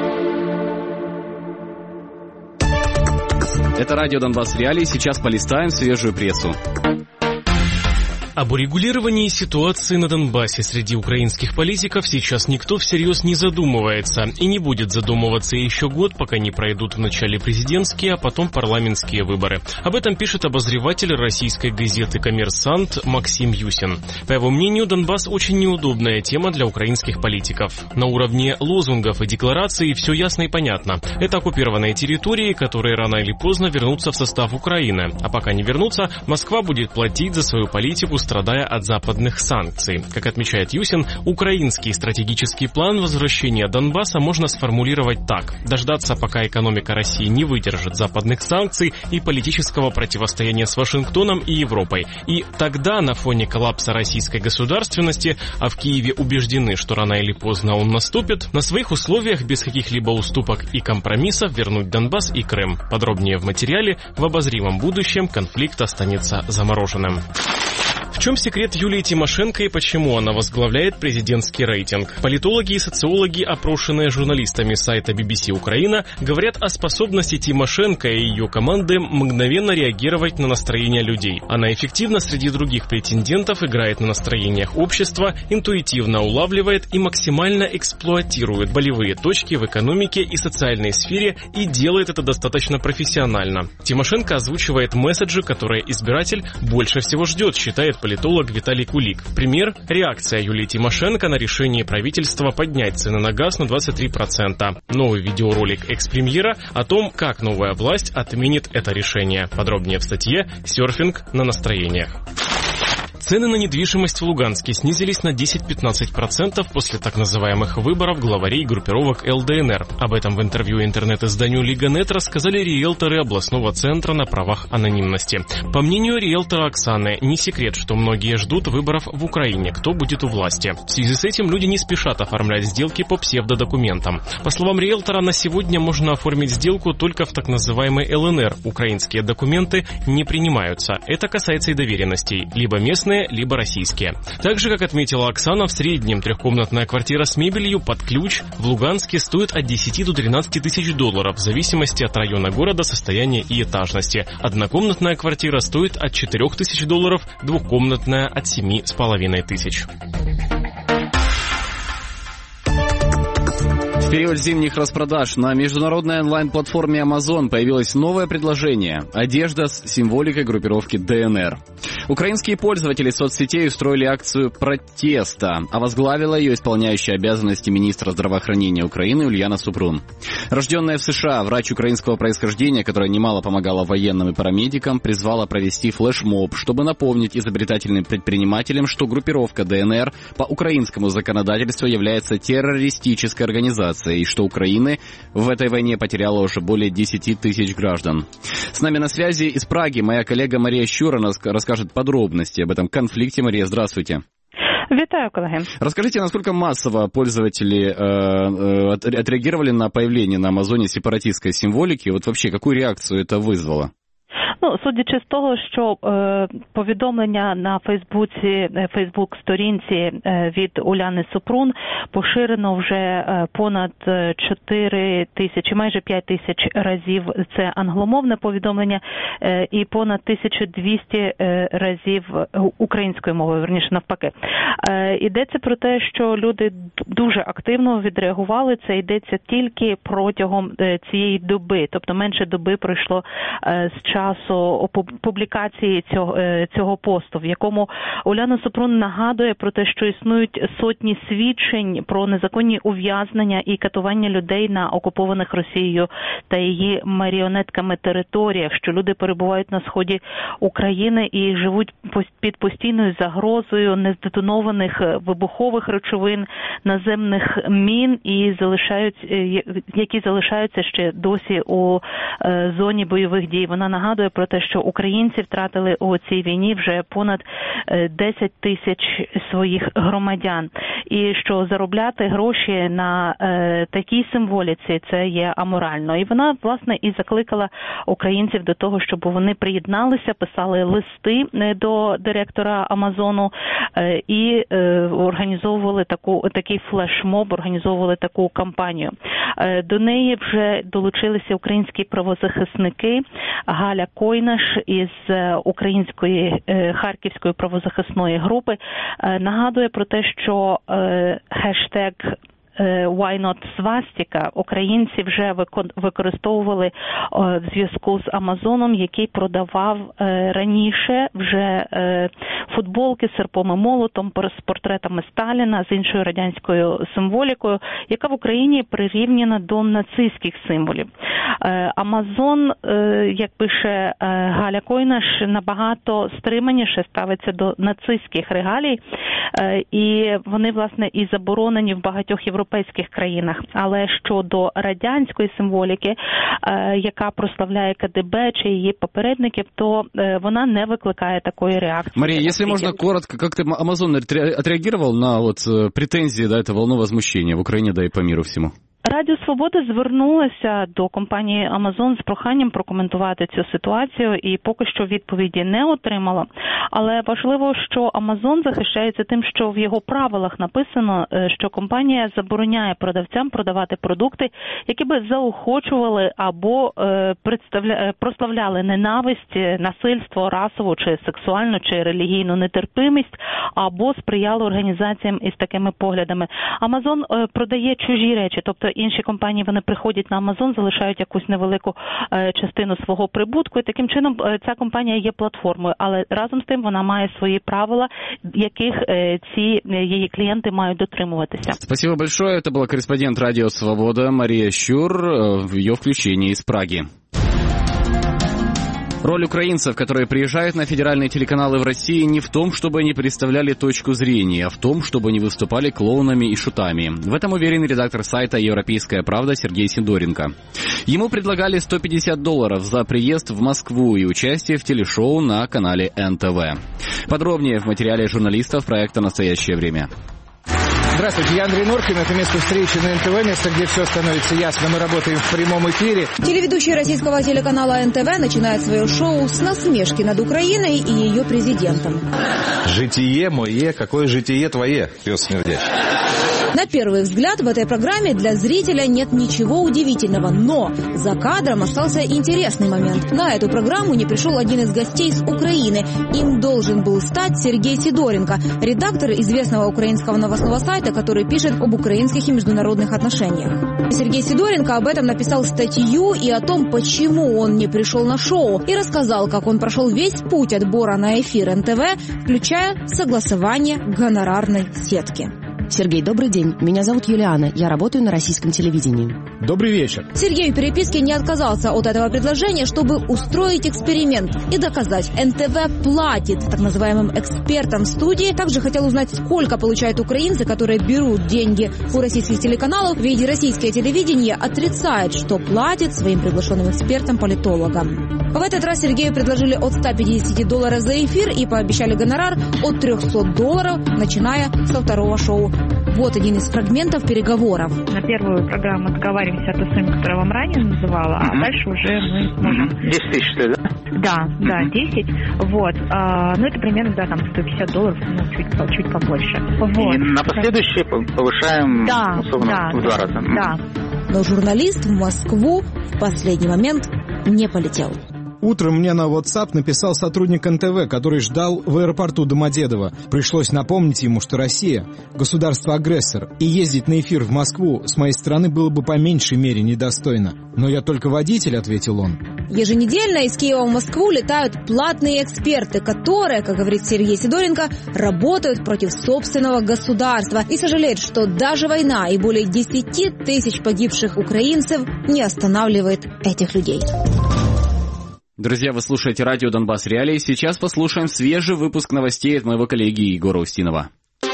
Это радио Донбасс Реалии. Сейчас полистаем свежую прессу. Об урегулировании ситуации на Донбассе среди украинских политиков сейчас никто всерьез не задумывается и не будет задумываться еще год, пока не пройдут вначале президентские, а потом парламентские выборы. Об этом пишет обозреватель российской газеты «Коммерсант» Максим Юсин. По его мнению, Донбасс очень неудобная тема для украинских политиков. На уровне лозунгов и деклараций все ясно и понятно. Это оккупированные территории, которые рано или поздно вернутся в состав Украины. А пока не вернутся, Москва будет платить за свою политику, страдая от западных санкций. Как отмечает Юсин, украинский стратегический план возвращения Донбасса можно сформулировать так. Дождаться, пока экономика России не выдержит западных санкций и политического противостояния с Вашингтоном и Европой. И тогда на фоне коллапса российской государственности, а в Киеве убеждены, что рано или поздно он наступит, на своих условиях без каких-либо уступок и компромиссов вернуть Донбасс и Крым. Подробнее в материале. В обозримом будущем конфликт останется замороженным. В чем секрет Юлии Тимошенко и почему она возглавляет президентский рейтинг? Политологи и социологи, опрошенные журналистами сайта би би си Украина, говорят о способности Тимошенко и ее команды мгновенно реагировать на настроение людей. Она эффективно среди других претендентов играет на настроениях общества, интуитивно улавливает и максимально эксплуатирует болевые точки в экономике и социальной сфере и делает это достаточно профессионально. Тимошенко озвучивает месседжи, которые избиратель больше всего ждет, считает политолог Виталий Кулик. Пример – реакция Юлии Тимошенко на решение правительства поднять цены на газ на двадцать три процента. Новый видеоролик экс-премьера о том, как новая власть отменит это решение. Подробнее в статье «Серфинг на настроениях». Цены на недвижимость в Луганске снизились на десять-пятнадцать процентов после так называемых выборов главарей группировок эл дэ эн эр. Об этом в интервью интернет-изданию Лига.нет рассказали риэлторы областного центра на правах анонимности. По мнению риэлтора Оксаны, не секрет, что многие ждут выборов в Украине, кто будет у власти. В связи с этим люди не спешат оформлять сделки по псевдодокументам. По словам риэлтора, на сегодня можно оформить сделку только в так называемой эл эн эр. Украинские документы не принимаются. Это касается и доверенностей, либо местные, либо российские. Так же, как отметила Оксана, в среднем трехкомнатная квартира с мебелью под ключ в Луганске стоит от десяти до тринадцати тысяч долларов в зависимости от района города, состояния и этажности. Однокомнатная квартира стоит от четырёх тысяч долларов, двухкомнатная от семи с половиной тысяч. В период зимних распродаж на международной онлайн-платформе Amazon появилось новое предложение – одежда с символикой группировки дэ эн эр. Украинские пользователи соцсетей устроили акцию протеста, а возглавила ее исполняющая обязанности министра здравоохранения Украины Ульяна Супрун. Рожденная в США, врач украинского происхождения, которая немало помогала военным и парамедикам, призвала провести флешмоб, чтобы напомнить изобретательным предпринимателям, что группировка дэ эн эр по украинскому законодательству является террористической организацией, и что Украина в этой войне потеряла уже более десяти тысяч граждан. С нами на связи из Праги моя коллега Мария Щура расскажет подробности об этом конфликте. Мария, здравствуйте. Вітаю, колеги. Расскажите, насколько массово пользователи э, э, отреагировали на появление на Амазоне сепаратистской символики? Вот вообще, какую реакцию это вызвало? Ну, судячи з того, що е, повідомлення на Фейсбуці, Фейсбук-сторінці е, від Уляни Супрун поширено вже е, понад чотири тисячі, майже п'ять тисяч разів. Це англомовне повідомлення е, і понад тисяча двісті е, разів українською мовою, верніше навпаки. Е, йдеться про те, що люди дуже активно відреагували. Це йдеться тільки протягом е, цієї доби, тобто менше доби пройшло е, з часу публікації цього, цього посту, в якому Уляна Супрун нагадує про те, що існують сотні свідчень про незаконні ув'язнення і катування людей на окупованих Росією та її маріонетками територіях, що люди перебувають на сході України і живуть під постійною загрозою нездетонованих вибухових речовин, наземних мін, і залишають, які залишаються ще досі у зоні бойових дій. Вона нагадує про те, що українці втратили у цій війні вже понад десять тисяч своїх громадян. І що заробляти гроші на е, такій символіці – це є аморально. І вона, власне, і закликала українців до того, щоб вони приєдналися, писали листи до директора Амазону е, і е, організовували таку, такий флешмоб, організовували таку кампанію. Е, до неї вже долучилися українські правозахисники Галя Койнаш із української харківської правозахисної групи нагадує про те, що хештег Why not Swastika українці вже використовували в зв'язку з Амазоном, який продавав раніше вже футболки з серпом і молотом, з портретами Сталіна, з іншою радянською символікою, яка в Україні прирівняна до нацистських символів. Амазон, як пише Галя Койнаш, набагато стриманіше ставиться до нацистських регалій, і вони, власне, і заборонені в багатьох європейських європейських країнах. Але щодо радянської символіки, яка прославляє ка де бе чи її попередників, то вона не викликає такої реакції. Мария, если можно коротко, как-то Amazon отреагировал на вот претензии, да, это волну возмущения в Украине, да и по миру всему? Радіо Свобода звернулася до компанії Amazon з проханням прокоментувати цю ситуацію і поки що відповіді не отримала. Але важливо, що Amazon захищається тим, що в його правилах написано, що компанія забороняє продавцям продавати продукти, які би заохочували або представля... прославляли ненависть, насильство, расову чи сексуальну чи релігійну нетерпимість, або сприяли організаціям із такими поглядами. Amazon продає чужі речі, тобто інші компанії, вони приходять на Amazon, залишають якусь невелику частину свого прибутку, і таким чином ця компанія є платформою, але разом з тим вона має свої правила, яких ці її клієнти мають дотримуватися. Спасибо большое. Это была корреспондент Радио Свобода Мария Щур в ее включении из Праги. Роль украинцев, которые приезжают на федеральные телеканалы в России, не в том, чтобы они представляли точку зрения, а в том, чтобы они выступали клоунами и шутами. В этом уверен редактор сайта «Европейская правда» Сергей Сидоренко. Ему предлагали сто пятьдесят долларов за приезд в Москву и участие в телешоу на канале эн тэ вэ. Подробнее в материале журналистов проекта «Настоящее время». Здравствуйте, я Андрей Норкин. Это место встречи на эн тэ вэ, место, где все становится ясно. Мы работаем в прямом эфире. Телеведущий российского телеканала эн тэ вэ начинает свое шоу с насмешки над Украиной и ее президентом. Житие мое, какое житие твое, пес смердящий. На первый взгляд в этой программе для зрителя нет ничего удивительного, но за кадром остался интересный момент. На эту программу не пришел один из гостей с Украины. Им должен был стать Сергей Сидоренко, редактор известного украинского новостного сайта, который пишет об украинских и международных отношениях. Сергей Сидоренко об этом написал статью и о том, почему он не пришел на шоу, и рассказал, как он прошел весь путь отбора на эфир эн тэ вэ, включая согласование гонорарной сетки. Сергей, добрый день. Меня зовут Юлиана. Я работаю на российском телевидении. Добрый вечер. Сергей в переписке не отказался от этого предложения, чтобы устроить эксперимент и доказать, эн тэ вэ платит так называемым экспертам студии. Также хотел узнать, сколько получают украинцы, которые берут деньги у российских телеканалов, ведь российское телевидение отрицает, что платит своим приглашенным экспертам-политологам. В этот раз Сергею предложили от ста пятидесяти долларов за эфир и пообещали гонорар от трехсот долларов, начиная со второго шоу. Вот один из фрагментов переговоров. На первую программу договариваемся о той сумме, которую я вам ранее называла, а дальше уже мы сможем... десять тысяч, что ли, да? Да, да, десять. Вот. А, ну, это примерно, да, там сто пятьдесят долларов, ну, чуть, чуть побольше. Вот. И на последующие повышаем, да, условно, да, в два раза. Да. Но журналист в Москву в последний момент не полетел. Утром мне на WhatsApp написал сотрудник эн тэ вэ, который ждал в аэропорту Домодедово. Пришлось напомнить ему, что Россия – государство-агрессор, и ездить на эфир в Москву с моей стороны было бы по меньшей мере недостойно. «Но я только водитель», – ответил он. Еженедельно из Киева в Москву летают платные эксперты, которые, как говорит Сергей Сидоренко, работают против собственного государства и сожалеют, что даже война и более десяти тысяч погибших украинцев не останавливает этих людей. Друзья, вы слушаете радио «Донбасс Реалии». Сейчас послушаем свежий выпуск новостей от моего коллеги Егора Устинова.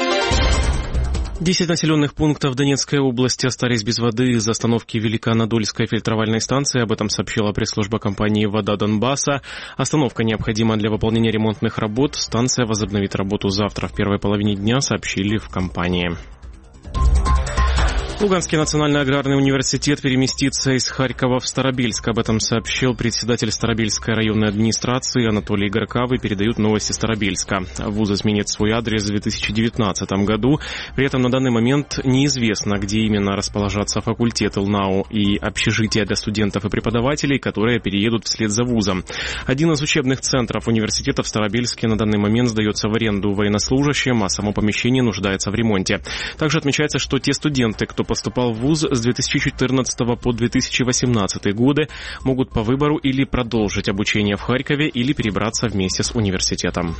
Десять населенных пунктов Донецкой области остались без воды из-за остановки Великоанадольской фильтровальной станции. Об этом сообщила пресс-служба компании «Вода Донбасса». Остановка необходима для выполнения ремонтных работ. Станция возобновит работу завтра в первой половине дня, сообщили в компании. Луганский национальный аграрный университет переместится из Харькова в Старобельск. Об этом сообщил председатель Старобельской районной администрации Анатолий Горкавый. Передают новости Старобельска. Вуз изменит свой адрес в две тысячи девятнадцатом году. При этом на данный момент неизвестно, где именно расположатся факультеты ЛНАУ и общежития для студентов и преподавателей, которые переедут вслед за вузом. Один из учебных центров университета в Старобельске на данный момент сдается в аренду военнослужащим, а само помещение нуждается в ремонте. Также отмечается, что те студенты, кто поступал в вуз с две тысячи четырнадцатого по две тысячи восемнадцатый годы, могут по выбору или продолжить обучение в Харькове, или перебраться вместе с университетом.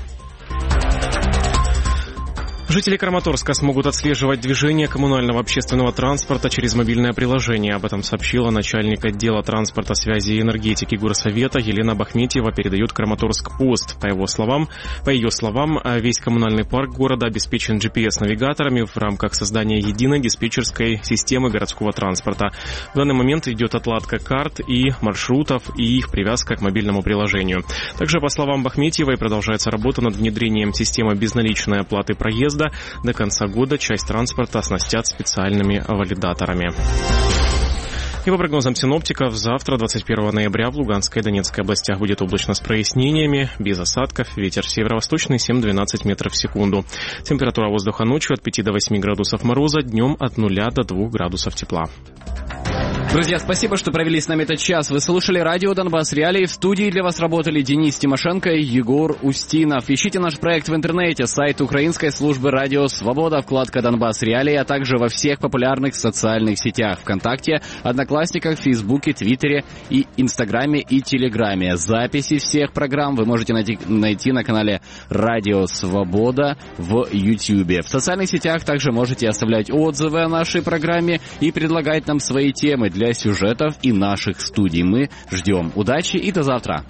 Жители Краматорска смогут отслеживать движение коммунального общественного транспорта через мобильное приложение. Об этом сообщила начальник отдела транспорта, связи и энергетики Горсовета Елена Бахметьева, передает Краматорск-Пост. По его словам, по ее словам, весь коммунальный парк города обеспечен джи пи эс-навигаторами в рамках создания единой диспетчерской системы городского транспорта. В данный момент идет отладка карт и маршрутов и их привязка к мобильному приложению. Также, по словам Бахметьевой, продолжается работа над внедрением системы безналичной оплаты проезда. До конца года часть транспорта оснастят специальными валидаторами. И по прогнозам синоптиков, завтра, двадцать первого ноября, в Луганской и Донецкой областях будет облачно с прояснениями, без осадков, ветер северо-восточный семь-двенадцать метров в секунду. Температура воздуха ночью от пяти до восьми градусов мороза, днем от нуля до двух градусов тепла. Друзья, спасибо, что провели с нами этот час. Вы слушали радио «Донбасс Реалии». В студии для вас работали Денис Тимошенко и Егор Устинов. Ищите наш проект в интернете, сайт Украинской службы радио «Свобода», вкладка «Донбасс Реалии», а также во всех популярных социальных сетях: ВКонтакте, Одноклассниках, Фейсбуке, Твиттере и Инстаграме и Телеграме. Записи всех программ вы можете найти, найти на канале «Радио Свобода» в Ютьюбе. В социальных сетях также можете оставлять отзывы о нашей программе и предлагать нам свои темы для сюжетов и наших студий. Мы ждем. Удачи и до завтра.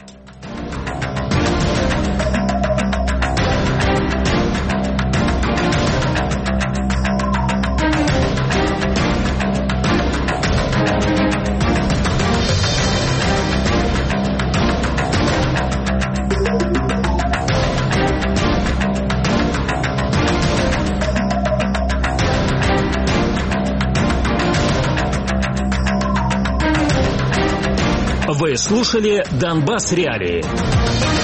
Вы слушали «Донбасс Реалии».